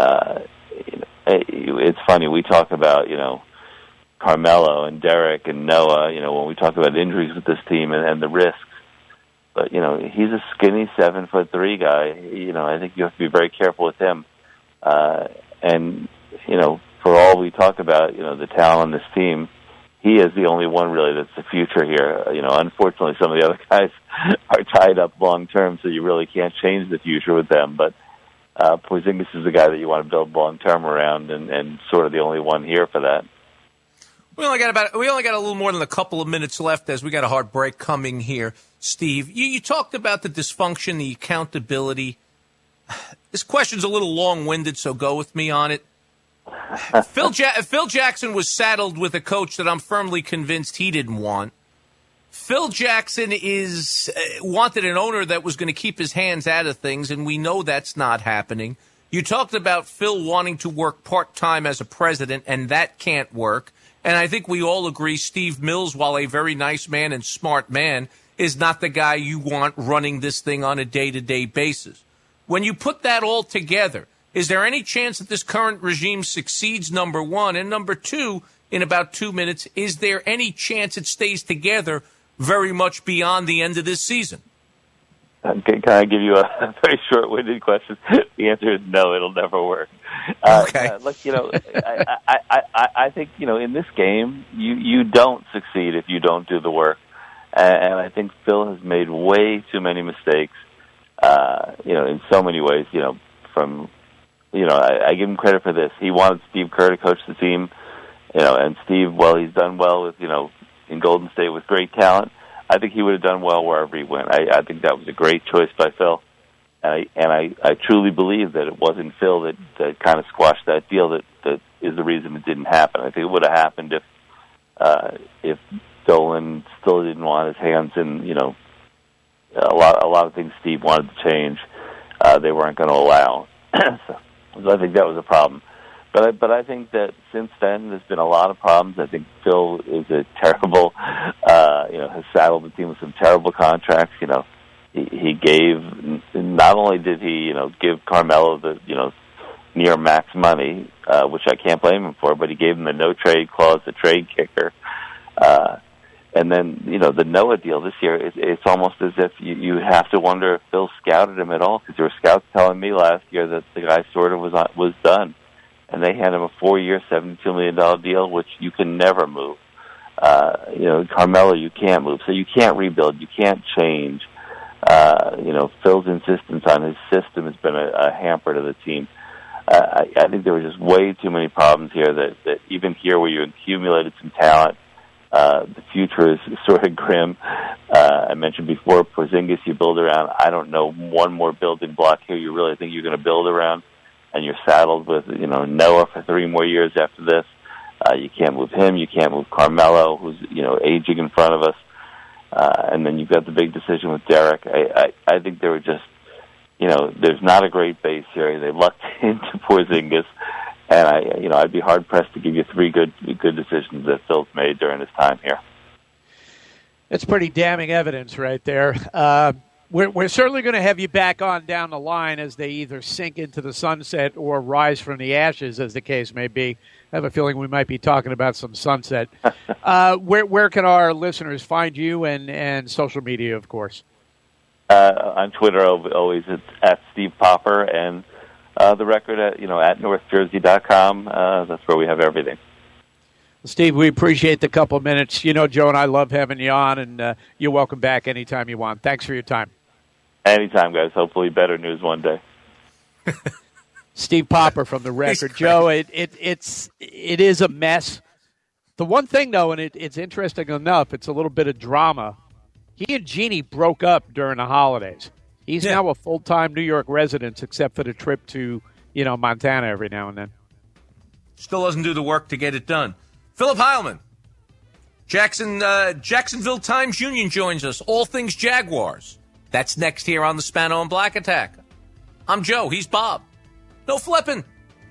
It's funny, we talk about Carmelo and Derek and Noah. When we talk about injuries with this team and the risks, but he's a skinny 7'3" guy. I think you have to be very careful with him. And for all we talk about, the talent on this team, he is the only one really that's the future here. Unfortunately, some of the other guys are tied up long term, so you really can't change the future with them. But Porzingis is the guy that you want to build long term around, and sort of the only one here for that. We only got a little more than a couple of minutes left as we got a hard break coming here. Steve, you talked about the dysfunction, the accountability. This question's a little long-winded, so go with me on it. Phil Jackson was saddled with a coach that I'm firmly convinced he didn't want. Phil Jackson wanted an owner that was going to keep his hands out of things, and we know that's not happening. You talked about Phil wanting to work part-time as a president, and that can't work. And I think we all agree Steve Mills, while a very nice man and smart man, is not the guy you want running this thing on a day-to-day basis. When you put that all together, is there any chance that this current regime succeeds, number one? And number two, in about 2 minutes, is there any chance it stays together very much beyond the end of this season? Can I give you a very short-winded question? The answer is no, it'll never work. Okay. Look, I think, in this game, you don't succeed if you don't do the work. And I think Phil has made way too many mistakes, in so many ways, I give him credit for this. He wanted Steve Kerr to coach the team, and Steve, he's done well with, in Golden State with great talent. I think he would have done well wherever he went. I think that was a great choice by Phil. And I truly believe that it wasn't Phil that kind of squashed that deal that is the reason it didn't happen. I think it would have happened if Dolan still didn't want his hands in, a lot of things Steve wanted to change, they weren't going to allow. So I think that was a problem. But I think that since then there's been a lot of problems. I think Phil is a terrible, has saddled the team with some terrible contracts. He gave, not only did he, give Carmelo the, near max money, which I can't blame him for, but he gave him the no trade clause, the trade kicker. And then, the Noah deal this year, it's almost as if you have to wonder if Phil scouted him at all, because there were scouts telling me last year that the guy sort of was done. And they had him a 4-year, $72 million deal, which you can never move. Carmelo, you can't move. So you can't rebuild. You can't change. Phil's insistence on his system has been a hamper to the team. I think there were just way too many problems here that even here where you accumulated some talent, The future is sort of grim. I mentioned before, Porzingis you build around. I don't know one more building block here you really think you're going to build around, and you're saddled with Noah for 3 more years after this. You can't move him. You can't move Carmelo, who's aging in front of us. And then you've got the big decision with Derek. I think they were just, there's not a great base here. They lucked into Porzingis, and I'd be hard pressed to give you 3 good decisions that Phil's made during his time here. It's pretty damning evidence right there. We're certainly going to have you back on down the line as they either sink into the sunset or rise from the ashes, as the case may be. I have a feeling we might be talking about some sunset. Where can our listeners find you and social media, of course? On Twitter, always it's at Steve Popper, and the record at NorthJersey.com. That's where we have everything. Steve, we appreciate the couple of minutes. Joe and I love having you on, and you're welcome back anytime you want. Thanks for your time. Anytime, guys. Hopefully better news one day. Steve Popper from the record. Joe, it is a mess. The one thing, though, and it's interesting enough, it's a little bit of drama. He and Jeannie broke up during the holidays. He's now a full-time New York resident, except for the trip to, Montana every now and then. Still doesn't do the work to get it done. Philip Heilman, Jacksonville Times-Union joins us. All things Jaguars. That's next here on the Spano and Black Attack. I'm Joe. He's Bob. No flipping.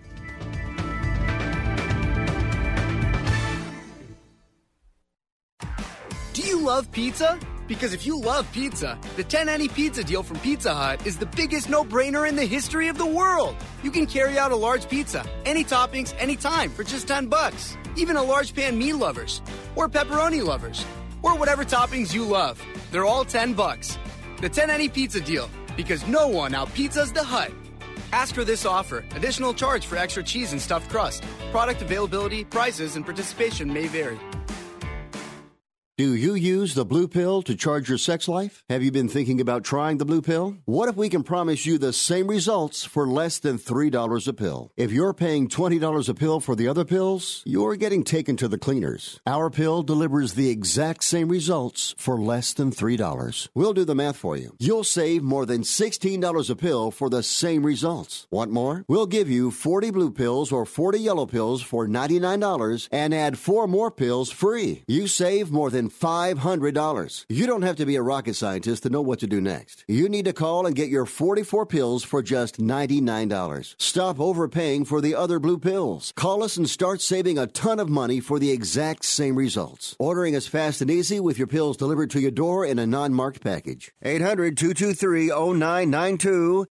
Do you love pizza? Because if you love pizza, the 10 any pizza deal from Pizza Hut is the biggest no-brainer in the history of the world. You can carry out a large pizza, any toppings, anytime for just $10. Even a large pan meat lovers, or pepperoni lovers, or whatever toppings you love. They're all $10. The 10 any pizza deal, because no one out-pizzas the Hut. Ask for this offer. Additional charge for extra cheese and stuffed crust. Product availability, prices, and participation may vary. Do you use the blue pill to charge your sex life? Have you been thinking about trying the blue pill? What if we can promise you the same results for less than $3 a pill? If you're paying $20 a pill for the other pills, you're getting taken to the cleaners. Our pill delivers the exact same results for less than $3. We'll do the math for you. You'll save more than $16 a pill for the same results. Want more? We'll give you 40 blue pills or 40 yellow pills for $99 and add 4 more pills free. You save more than $500. You don't have to be a rocket scientist to know what to do next. You need to call and get your 44 pills for just $99. Stop overpaying for the other blue pills. Call us and start saving a ton of money for the exact same results. Ordering is fast and easy with your pills delivered to your door in a non-marked package. 800-223-0992.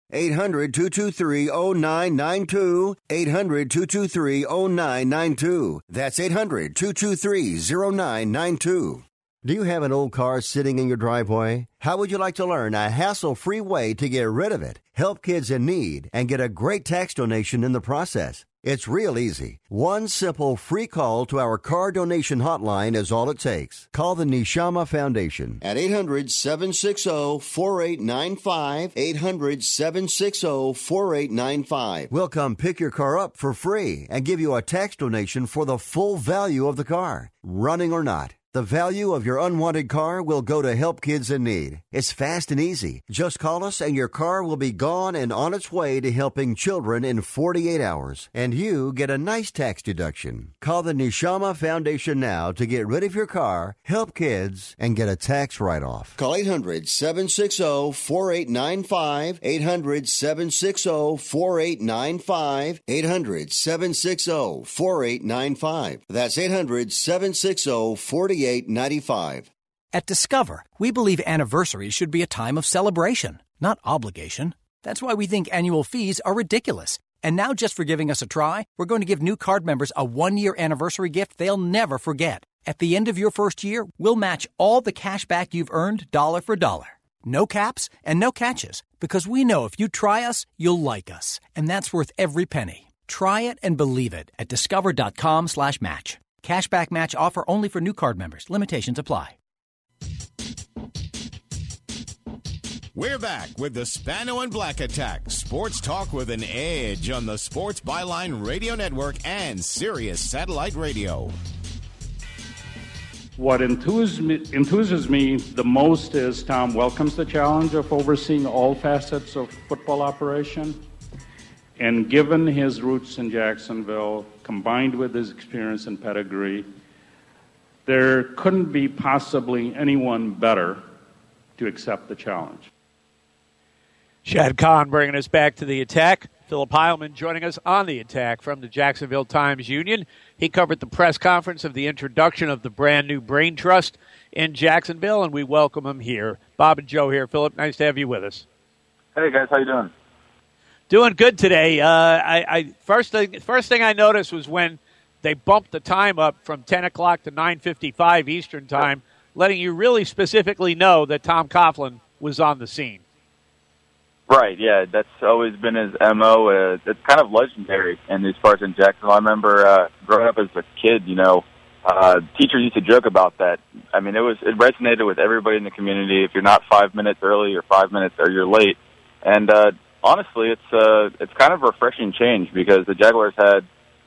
800-223-0992. 800-223-0992. That's 800-223-0992. Do you have an old car sitting in your driveway? How would you like to learn a hassle-free way to get rid of it, help kids in need, and get a great tax donation in the process? It's real easy. One simple free call to our car donation hotline is all it takes. Call the Neshama Foundation at 800-760-4895, 800-760-4895. We'll come pick your car up for free and give you a tax donation for the full value of the car, running or not. The value of your unwanted car will go to help kids in need. It's fast and easy. Just call us and your car will be gone and on its way to helping children in 48 hours. And you get a nice tax deduction. Call the Neshama Foundation now to get rid of your car, help kids, and get a tax write-off. Call 800-760-4895, 800-760-4895, 800-760-4895. That's 800-760-4895. At Discover, we believe anniversaries should be a time of celebration, not obligation. That's why we think annual fees are ridiculous. And now, just for giving us a try, we're going to give new card members a 1-year anniversary gift they'll never forget. At the end of your first year, we'll match all the cash back you've earned dollar for dollar. No caps and no catches, because we know if you try us, you'll like us. And that's worth every penny. Try it and believe it at discover.com/match. Cashback match offer only for new card members. Limitations apply. We're back with the Spano and Black Attack. Sports talk with an edge on the Sports Byline Radio Network and Sirius Satellite Radio. What enthuses me the most is Tom welcomes the challenge of overseeing all facets of football operation. And given his roots in Jacksonville, combined with his experience and pedigree, there couldn't be possibly anyone better to accept the challenge. Shad Khan bringing us back to the attack. Philip Heilman joining us on the attack from the Jacksonville Times-Union. He covered the press conference of the introduction of the brand-new Brain Trust in Jacksonville, and we welcome him here. Bob and Joe here. Philip, nice to have you with us. Hey, guys. How you doing? Doing good today. First thing I noticed was when they bumped the time up from 10 o'clock to 9:55 Eastern Time, letting you really specifically know that Tom Coughlin was on the scene. Right, yeah, that's always been his MO. It's kind of legendary in these parts in Jacksonville. I remember growing up as a kid, teachers used to joke about that. I mean, it resonated with everybody in the community. If you're not 5 minutes early or 5 minutes or you're late. And honestly, it's kind of a refreshing change because the Jaguars had,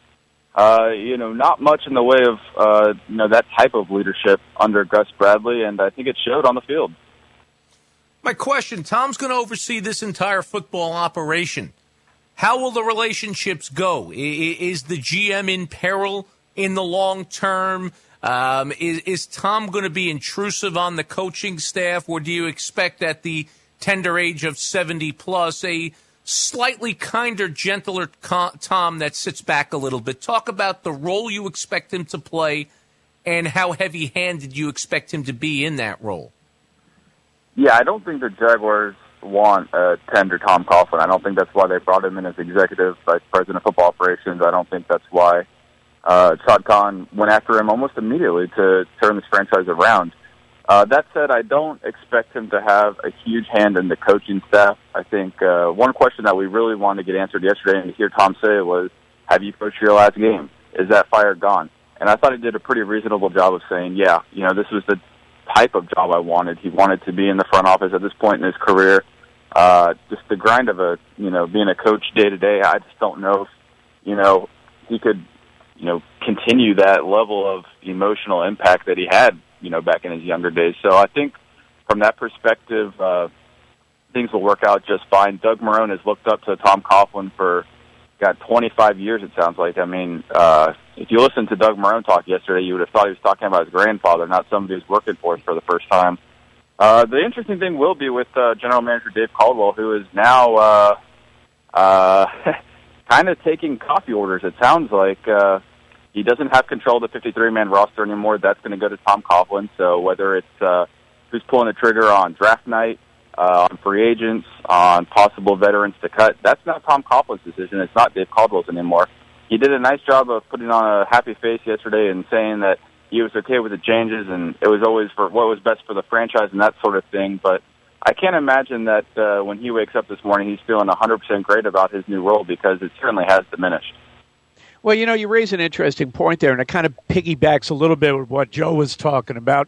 not much in the way of, that type of leadership under Gus Bradley, and I think it showed on the field. My question, Tom's going to oversee this entire football operation. How will the relationships go? Is the GM in peril in the long term? Is Tom going to be intrusive on the coaching staff, or do you expect at the tender age of 70-plus a slightly kinder, gentler Tom that sits back a little bit? Talk about the role you expect him to play and how heavy-handed you expect him to be in that role. Yeah, I don't think the Jaguars want a tender Tom Coughlin. I don't think that's why they brought him in as executive vice president of football operations. I don't think that's why Shad Khan went after him almost immediately to turn this franchise around. That said, I don't expect him to have a huge hand in the coaching staff. I think one question that we really wanted to get answered yesterday and to hear Tom say was, have you coached your last game? Is that fire gone? And I thought he did a pretty reasonable job of saying, yeah, this was the type of job I wanted. He wanted to be in the front office at this point in his career. Just the grind of being a coach day to day, I just don't know if, he could, continue that level of emotional impact that he had, back in his younger days. So I think from that perspective, things will work out just fine. Doug Marrone has looked up to Tom Coughlin for 25 years, it sounds like. I mean, if you listened to Doug Marrone talk yesterday, you would have thought he was talking about his grandfather, not somebody who's working for us for the first time. The interesting thing will be with General Manager Dave Caldwell, who is now kind of taking coffee orders. It sounds like he doesn't have control of the 53-man roster anymore. That's going to go to Tom Coughlin. So whether it's who's pulling the trigger on draft night, on free agents, on possible veterans to cut, that's not Tom Coughlin's decision. It's not Dave Caldwell's anymore. He did a nice job of putting on a happy face yesterday and saying that he was okay with the changes and it was always for what was best for the franchise and that sort of thing. But I can't imagine that when he wakes up this morning, he's feeling 100% great about his new role because it certainly has diminished. Well, you raise an interesting point there, and it kind of piggybacks a little bit with what Joe was talking about.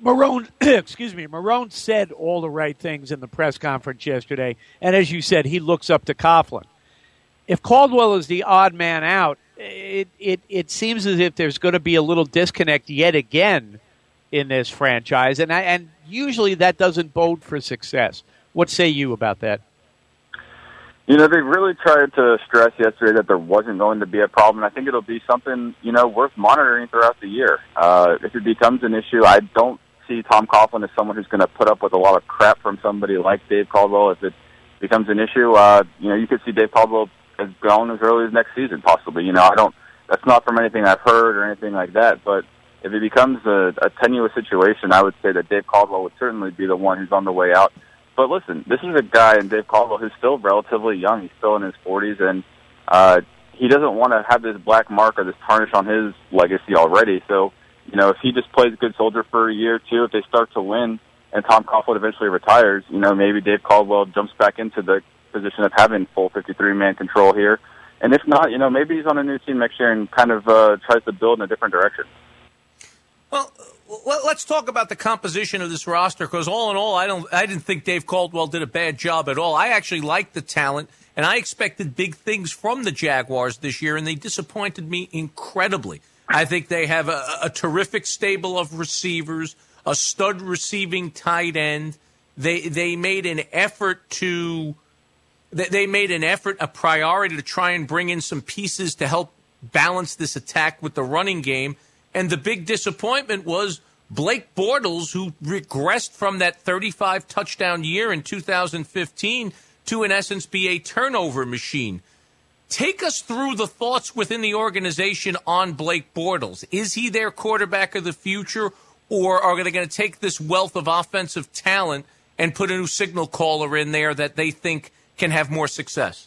Marrone said all the right things in the press conference yesterday, and as you said, he looks up to Coughlin. If Caldwell is the odd man out, it seems as if there's going to be a little disconnect yet again in this franchise, and usually that doesn't bode for success. What say you about that? They really tried to stress yesterday that there wasn't going to be a problem. I think it'll be something, worth monitoring throughout the year. If it becomes an issue, I don't see Tom Coughlin as someone who's going to put up with a lot of crap from somebody like Dave Caldwell. If it becomes an issue, you could see Dave Caldwell as gone as early as next season, possibly. That's not from anything I've heard or anything like that, but if it becomes a tenuous situation, I would say that Dave Caldwell would certainly be the one who's on the way out. But listen, this is a guy in Dave Caldwell who's still relatively young. He's still in his 40s, and he doesn't want to have this black mark or this tarnish on his legacy already. So, if he just plays good soldier for a year or two, if they start to win and Tom Coughlin eventually retires, maybe Dave Caldwell jumps back into the position of having full 53-man control here. And if not, maybe he's on a new team next year and kind of tries to build in a different direction. Well, let's talk about the composition of this roster, because all in all, I didn't think Dave Caldwell did a bad job at all. I actually liked the talent, and I expected big things from the Jaguars this year, and they disappointed me incredibly. I think they have a terrific stable of receivers, a stud receiving tight end. They made an effort a priority to try and bring in some pieces to help balance this attack with the running game. And the big disappointment was Blake Bortles, who regressed from that 35 touchdown year in 2015 to, in essence, be a turnover machine. Take us through the thoughts within the organization on Blake Bortles. Is he their quarterback of the future, or are they going to take this wealth of offensive talent and put a new signal caller in there that they think can have more success?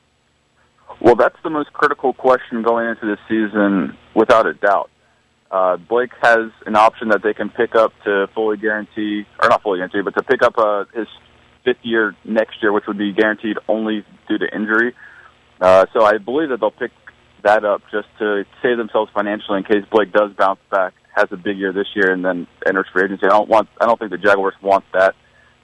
Well, that's the most critical question going into this season, without a doubt. Blake has an option that they can pick up to fully guarantee, or not fully guarantee, but to pick up his fifth year next year, which would be guaranteed only due to injury. So I believe that they'll pick that up just to save themselves financially in case Blake does bounce back, has a big year this year, and then enters free agency. I don't think the Jaguars want that.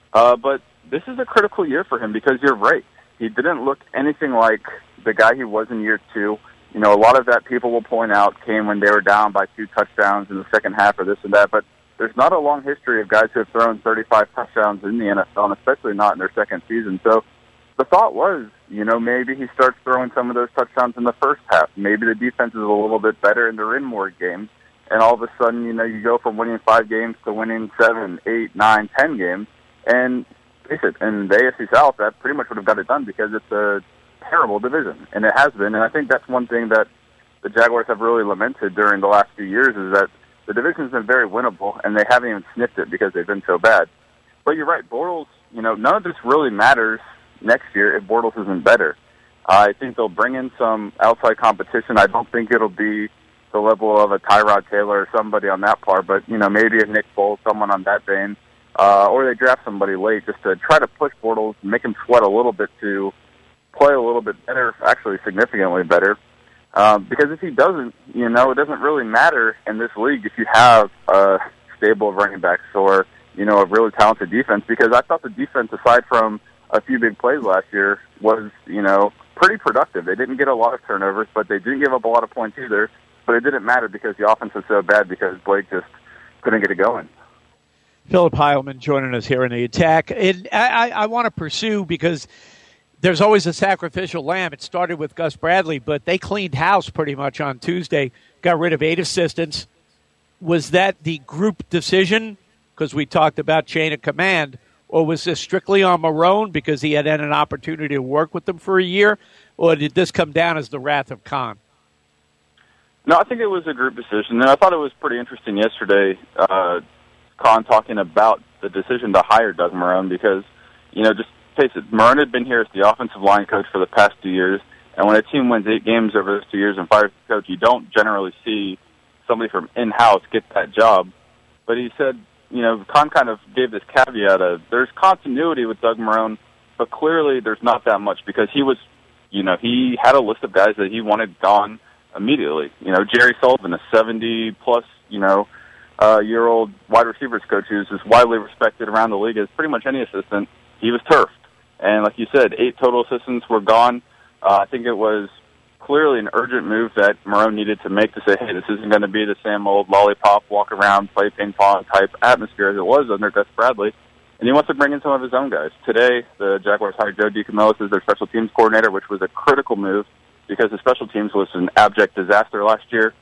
But this is a critical year for him because you're right. He didn't look anything like the guy he was in year two. You know, a lot of that people will point out came when they were down by 2 touchdowns in the second half or this and that. But there's not a long history of guys who have thrown 35 touchdowns in the NFL, and especially not in their second season. So the thought was, you know, maybe he starts throwing some of those touchdowns in the first half. Maybe the defense is a little bit better and they're in more games. And all of a sudden, you know, you go from winning 5 games to winning 7, 8, 9, 10 games. And face it, in the AFC South, that pretty much would have got it done because it's a terrible division. And it has been. And I think that's one thing that the Jaguars have really lamented during the last few years is that the division's been very winnable, and they haven't even sniffed it because they've been so bad. But you're right, Bortles, you know, none of this really matters next year if Bortles isn't better. I think they'll bring in some outside competition. I don't think it'll be the level of a Tyrod Taylor or somebody on that part, but, you know, maybe a Nick Foles, someone on that vein, or they draft somebody late just to try to push Bortles, make him sweat a little bit to play a little bit better, actually significantly better. Because if he doesn't, you know, it doesn't really matter in this league if you have a stable of running backs or, you know, a really talented defense, because I thought the defense, aside from a few big plays last year, was, you know, pretty productive. They didn't get a lot of turnovers, but they didn't give up a lot of points either. But it didn't matter because the offense was so bad because Blake just couldn't get it going. Philip Heilman joining us here in the attack. And I want to pursue because there's always a sacrificial lamb. It started with Gus Bradley, but they cleaned house pretty much on Tuesday, got rid of 8 assistants. Was that the group decision? Because we talked about chain of command. Or was this strictly on Marrone because he had an opportunity to work with them for a year? Or did this come down as the wrath of Khan? No, I think it was a group decision. And I thought it was pretty interesting yesterday, Khan talking about the decision to hire Doug Marrone because, you know, just face it, Marrone had been here as the offensive line coach for the past 2 years. And when a team wins 8 games over those 2 years and fires the coach, you don't generally see somebody from in-house get that job. But he said, you know, Khan kind of gave this caveat of there's continuity with Doug Marrone, but clearly there's not that much because he was, you know, he had a list of guys that he wanted gone immediately. You know, Jerry Sullivan, a 70-plus, you know, year-old wide receivers coach who's as widely respected around the league as pretty much any assistant, he was turfed. And like you said, 8 total assistants were gone. I think it was clearly an urgent move that Marrone needed to make to say, hey, this isn't going to be the same old lollipop, walk around, play ping-pong type atmosphere as it was under Gus Bradley. And he wants to bring in some of his own guys. Today, the Jaguars hired Joe DeCamillis as their special teams coordinator, which was a critical move because the special teams was an abject disaster last year.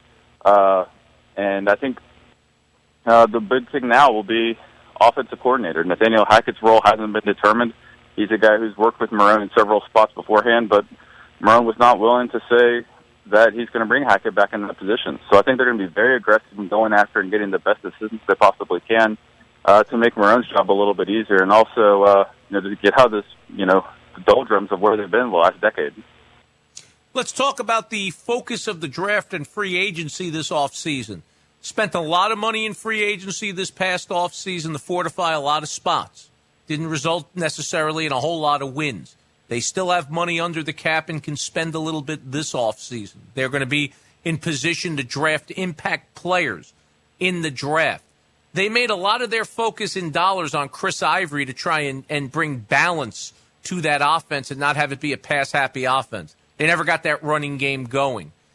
And I think the big thing now will be offensive coordinator. Nathaniel Hackett's role hasn't been determined. He's a guy who's worked with Marrone in several spots beforehand, but Marrone was not willing to say that he's going to bring Hackett back in that position. So I think they're going to be very aggressive in going after and getting the best assistants they possibly can to make Marrone's job a little bit easier and also you know, to get out of this, you know, the doldrums of where they've been the last decade. Let's talk about the focus of the draft and free agency this offseason. Spent a lot of money in free agency this past offseason to fortify a lot of spots. Didn't result necessarily in a whole lot of wins. They still have money under the cap and can spend a little bit this offseason. They're going to be in position to draft impact players in the draft. They made a lot of their focus in dollars on Chris Ivory to try and bring balance to that offense and not have it be a pass-happy offense. They never got that running game going.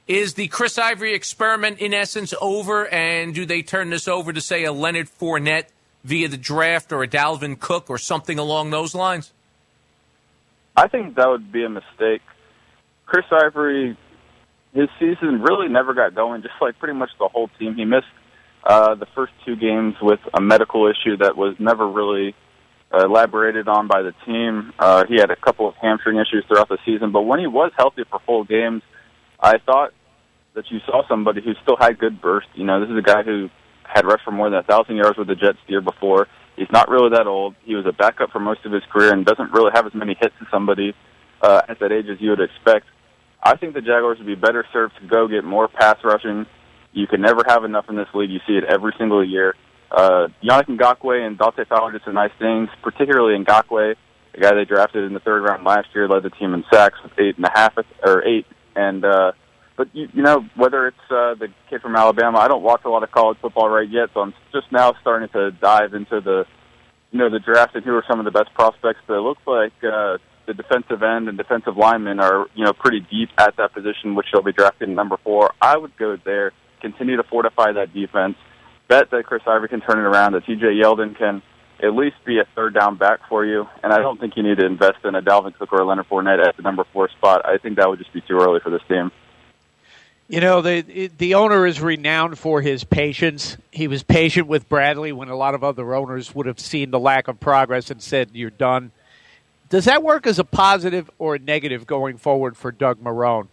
Is the Chris Ivory experiment, in essence, over, and do they turn this over to, say, a Leonard Fournette via the draft or a Dalvin Cook or something along those lines? I think that would be a mistake. Chris Ivory, his season really never got going, just like pretty much the whole team. He missed the first 2 games with a medical issue that was never really elaborated on by the team. He had a couple of hamstring issues throughout the season, but when he was healthy for full games, I thought that you saw somebody who still had good burst. You know, this is a guy who had rushed for more than 1,000 yards with the Jets the year before. He's not really that old. He was a backup for most of his career and doesn't really have as many hits as somebody at that age as you would expect. I think the Jaguars would be better served to go get more pass rushing. You can never have enough in this league. You see it every single year. Yannick Ngakoue and Dante Fowler did some nice things, particularly Ngakoue, the guy they drafted in the 3rd round last year, led the team in sacks with 8. And but you know, whether it's the kid from Alabama, I don't watch a lot of college football right yet, so I'm just now starting to dive into the draft and who are some of the best prospects. But it looks like the defensive end and defensive linemen are, pretty deep at that position, which they'll be drafted in number 4. I would go there, continue to fortify that defense, bet that Chris Ivory can turn it around, that TJ Yeldon can at least be a 3rd down back for you, and I don't think you need to invest in a Dalvin Cook or a Leonard Fournette at the number 4 spot. I think that would just be too early for this team. You know, the owner is renowned for his patience. He was patient with Bradley when a lot of other owners would have seen the lack of progress and said, you're done. Does that work as a positive or a negative going forward for Doug Marrone?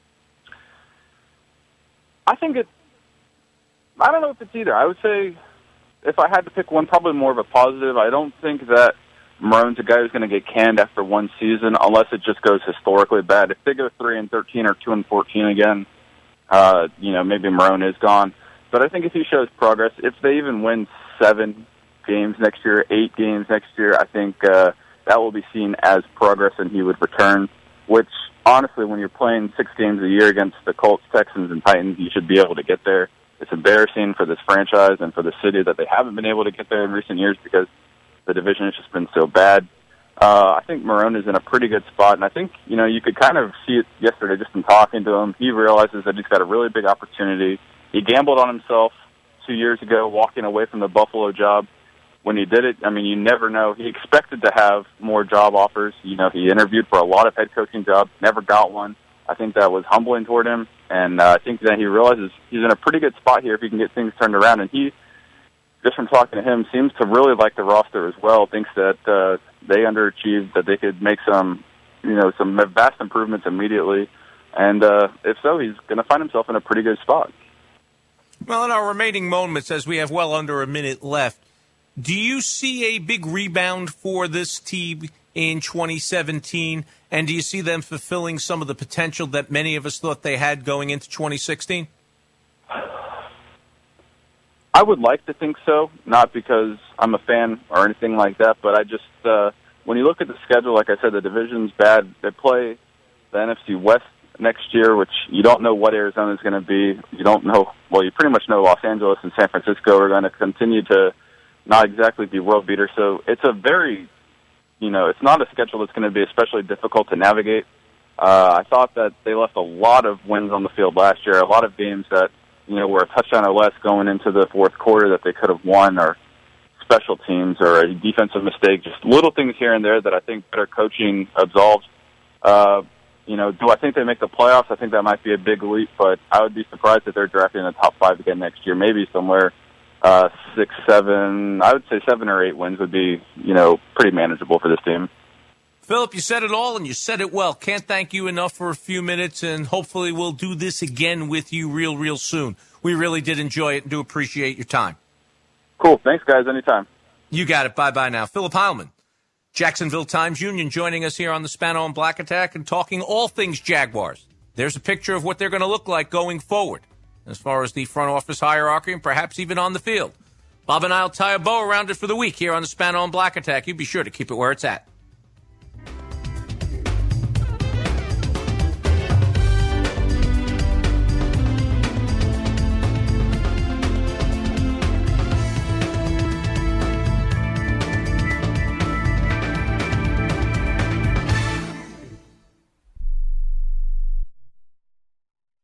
I don't know if it's either. I would say if I had to pick one, probably more of a positive. I don't think that Marrone's a guy who's going to get canned after one season unless it just goes historically bad. If they go 3-13 or 2-14 again, maybe Marrone is gone. But I think if he shows progress, if they even win 7 games next year, 8 games next year, I think that will be seen as progress and he would return, which honestly, when you're playing 6 games a year against the Colts, Texans, and Titans, you should be able to get there. It's embarrassing for this franchise and for the city that they haven't been able to get there in recent years because the division has just been so bad. I think Marrone is in a pretty good spot, and I think, you could kind of see it yesterday just in talking to him. He realizes that he's got a really big opportunity. He gambled on himself 2 years ago, walking away from the Buffalo job. When he did it, you never know. He expected to have more job offers. He interviewed for a lot of head coaching jobs, never got one. I think that was humbling toward him, and I think that he realizes he's in a pretty good spot here if he can get things turned around. And he, just from talking to him, seems to really like the roster as well, thinks that they underachieved, that they could make some vast improvements immediately. And if so, he's going to find himself in a pretty good spot. Well, in our remaining moments, as we have well under a minute left, do you see a big rebound for this team in 2017? And do you see them fulfilling some of the potential that many of us thought they had going into 2016? I would like to think so, not because I'm a fan or anything like that, but I just, when you look at the schedule, like I said, the division's bad. They play the NFC West next year, which you don't know what Arizona is going to be. You don't know, well, you pretty much know Los Angeles and San Francisco are going to continue to not exactly be world beaters. So it's a very, it's not a schedule that's going to be especially difficult to navigate. I thought that they left a lot of wins on the field last year, a lot of games that, were a touchdown or less going into the fourth quarter that they could have won, or special teams or a defensive mistake, just little things here and there that I think better coaching absolves. Do I think they make the playoffs? I think that might be a big leap, but I would be surprised if they're drafting in the top 5 again next year, maybe somewhere 6, 7, I would say 7 or 8 wins would be, pretty manageable for this team. Philip, you said it all, and you said it well. Can't thank you enough for a few minutes, and hopefully we'll do this again with you real soon. We really did enjoy it and do appreciate your time. Cool. Thanks, guys. Anytime. You got it. Bye-bye now. Philip Heilman, Jacksonville Times-Union, joining us here on the Spano and Black Attack and talking all things Jaguars. There's a picture of what they're going to look like going forward as far as the front office hierarchy and perhaps even on the field. Bob and I'll tie a bow around it for the week here on the Spano and Black Attack. You be sure to keep it where it's at.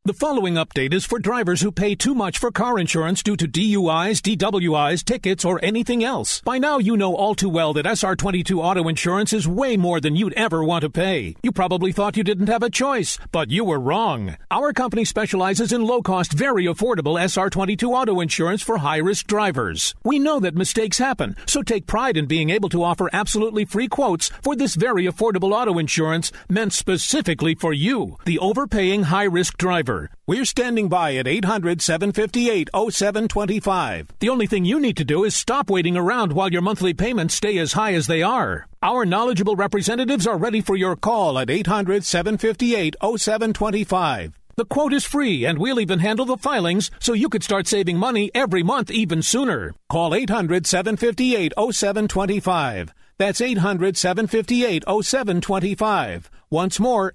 The following update is for drivers who pay too much for car insurance due to DUIs, DWIs, tickets, or anything else. By now, you know all too well that SR22 auto insurance is way more than you'd ever want to pay. You probably thought you didn't have a choice, but you were wrong. Our company specializes in low-cost, very affordable SR22 auto insurance for high-risk drivers. We know that mistakes happen, so take pride in being able to offer absolutely free quotes for this very affordable auto insurance meant specifically for you, the overpaying high-risk driver. We're standing by at 800-758-0725. The only thing you need to do is stop waiting around while your monthly payments stay as high as they are. Our knowledgeable representatives are ready for your call at 800-758-0725. The quote is free, and we'll even handle the filings so you could start saving money every month even sooner. Call 800-758-0725. That's 800-758-0725. Once more,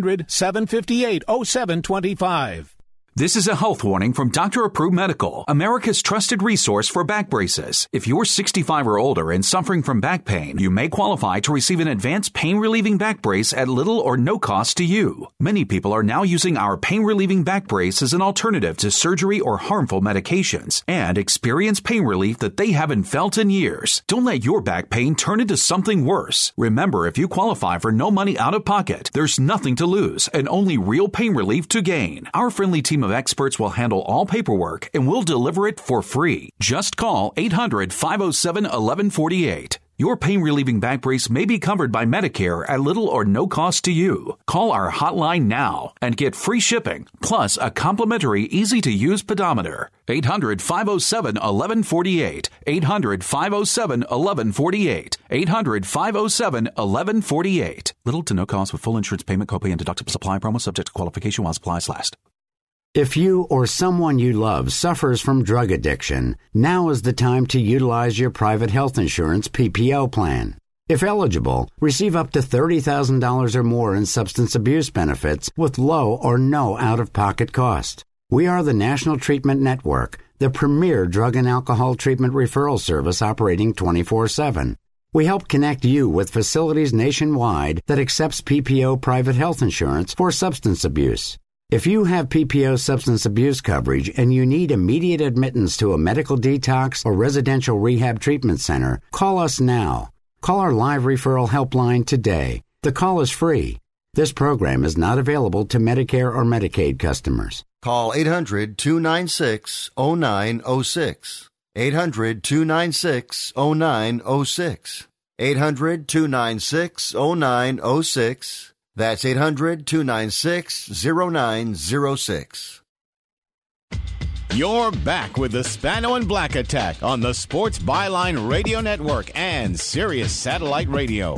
800-758-0725. This is a health warning from Dr. Approved Medical, America's trusted resource for back braces. If you're 65 or older and suffering from back pain, you may qualify to receive an advanced pain-relieving back brace at little or no cost to you. Many people are now using our pain-relieving back brace as an alternative to surgery or harmful medications and experience pain relief that they haven't felt in years. Don't let your back pain turn into something worse. Remember, if you qualify for no money out of pocket, there's nothing to lose and only real pain relief to gain. Our friendly team of experts will handle all paperwork and will deliver it for free. Just call 800-507-1148. Your pain-relieving back brace may be covered by Medicare at little or no cost to you. Call our hotline now and get free shipping, plus a complimentary, easy-to-use pedometer. 800-507-1148. 800-507-1148. 800-507-1148. Little to no cost with full insurance payment, copay, and deductible supply promo subject to qualification while supplies last. If you or someone you love suffers from drug addiction, now is the time to utilize your private health insurance PPO plan. If eligible, receive up to $30,000 or more in substance abuse benefits with low or no out-of-pocket cost. We are the National Treatment Network, the premier drug and alcohol treatment referral service operating 24/7. We help connect you with facilities nationwide that accepts PPO private health insurance for substance abuse. If you have PPO substance abuse coverage and you need immediate admittance to a medical detox or residential rehab treatment center, call us now. Call our live referral helpline today. The call is free. This program is not available to Medicare or Medicaid customers. Call 800-296-0906. 800-296-0906. 800-296-0906. That's 800-296-0906. You're back with the Spano and Black Attack on the Sports Byline Radio Network and Sirius Satellite Radio.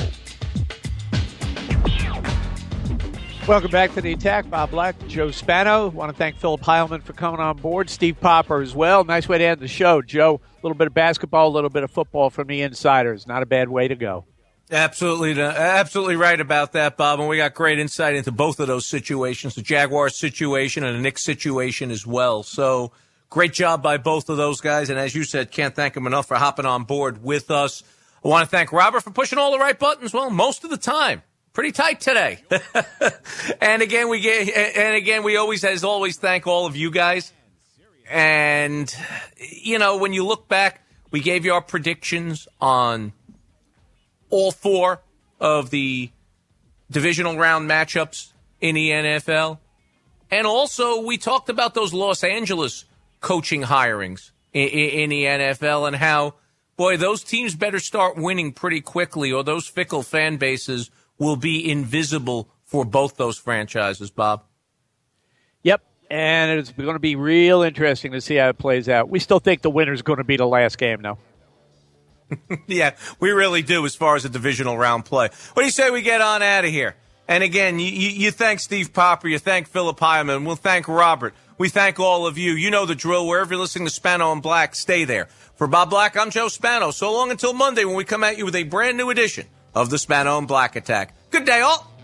Welcome back to the Attack. Bob Black, Joe Spano. Want to thank Philip Heilman for coming on board. Steve Popper as well. Nice way to end the show. Joe, a little bit of basketball, a little bit of football from the insiders. Not a bad way to go. Absolutely right about that, Bob. And we got great insight into both of those situations, the Jaguars situation and the Knicks situation as well. So great job by both of those guys. And as you said, can't thank them enough for hopping on board with us. I want to thank Robert for pushing all the right buttons. Well, most of the time. Pretty tight today. And again, we always thank all of you guys. And, you know, when you look back, we gave you our predictions on all four of the divisional round matchups in the NFL. And also, we talked about those Los Angeles coaching hirings in the NFL and how, boy, those teams better start winning pretty quickly or those fickle fan bases will be invisible for both those franchises, Bob. Yep, and it's going to be real interesting to see how it plays out. We still think the winner's going to be the last game, though. Yeah, we really do as far as the divisional round play. What do you say we get on out of here? And again, you thank Steve Popper, you thank Philip Hyman, we'll thank Robert. We thank all of you. You know the drill. Wherever you're listening to Spano and Black, stay there. For Bob Black, I'm Joe Spano. So long until Monday when we come at you with a brand new edition of the Spano and Black Attack. Good day, all.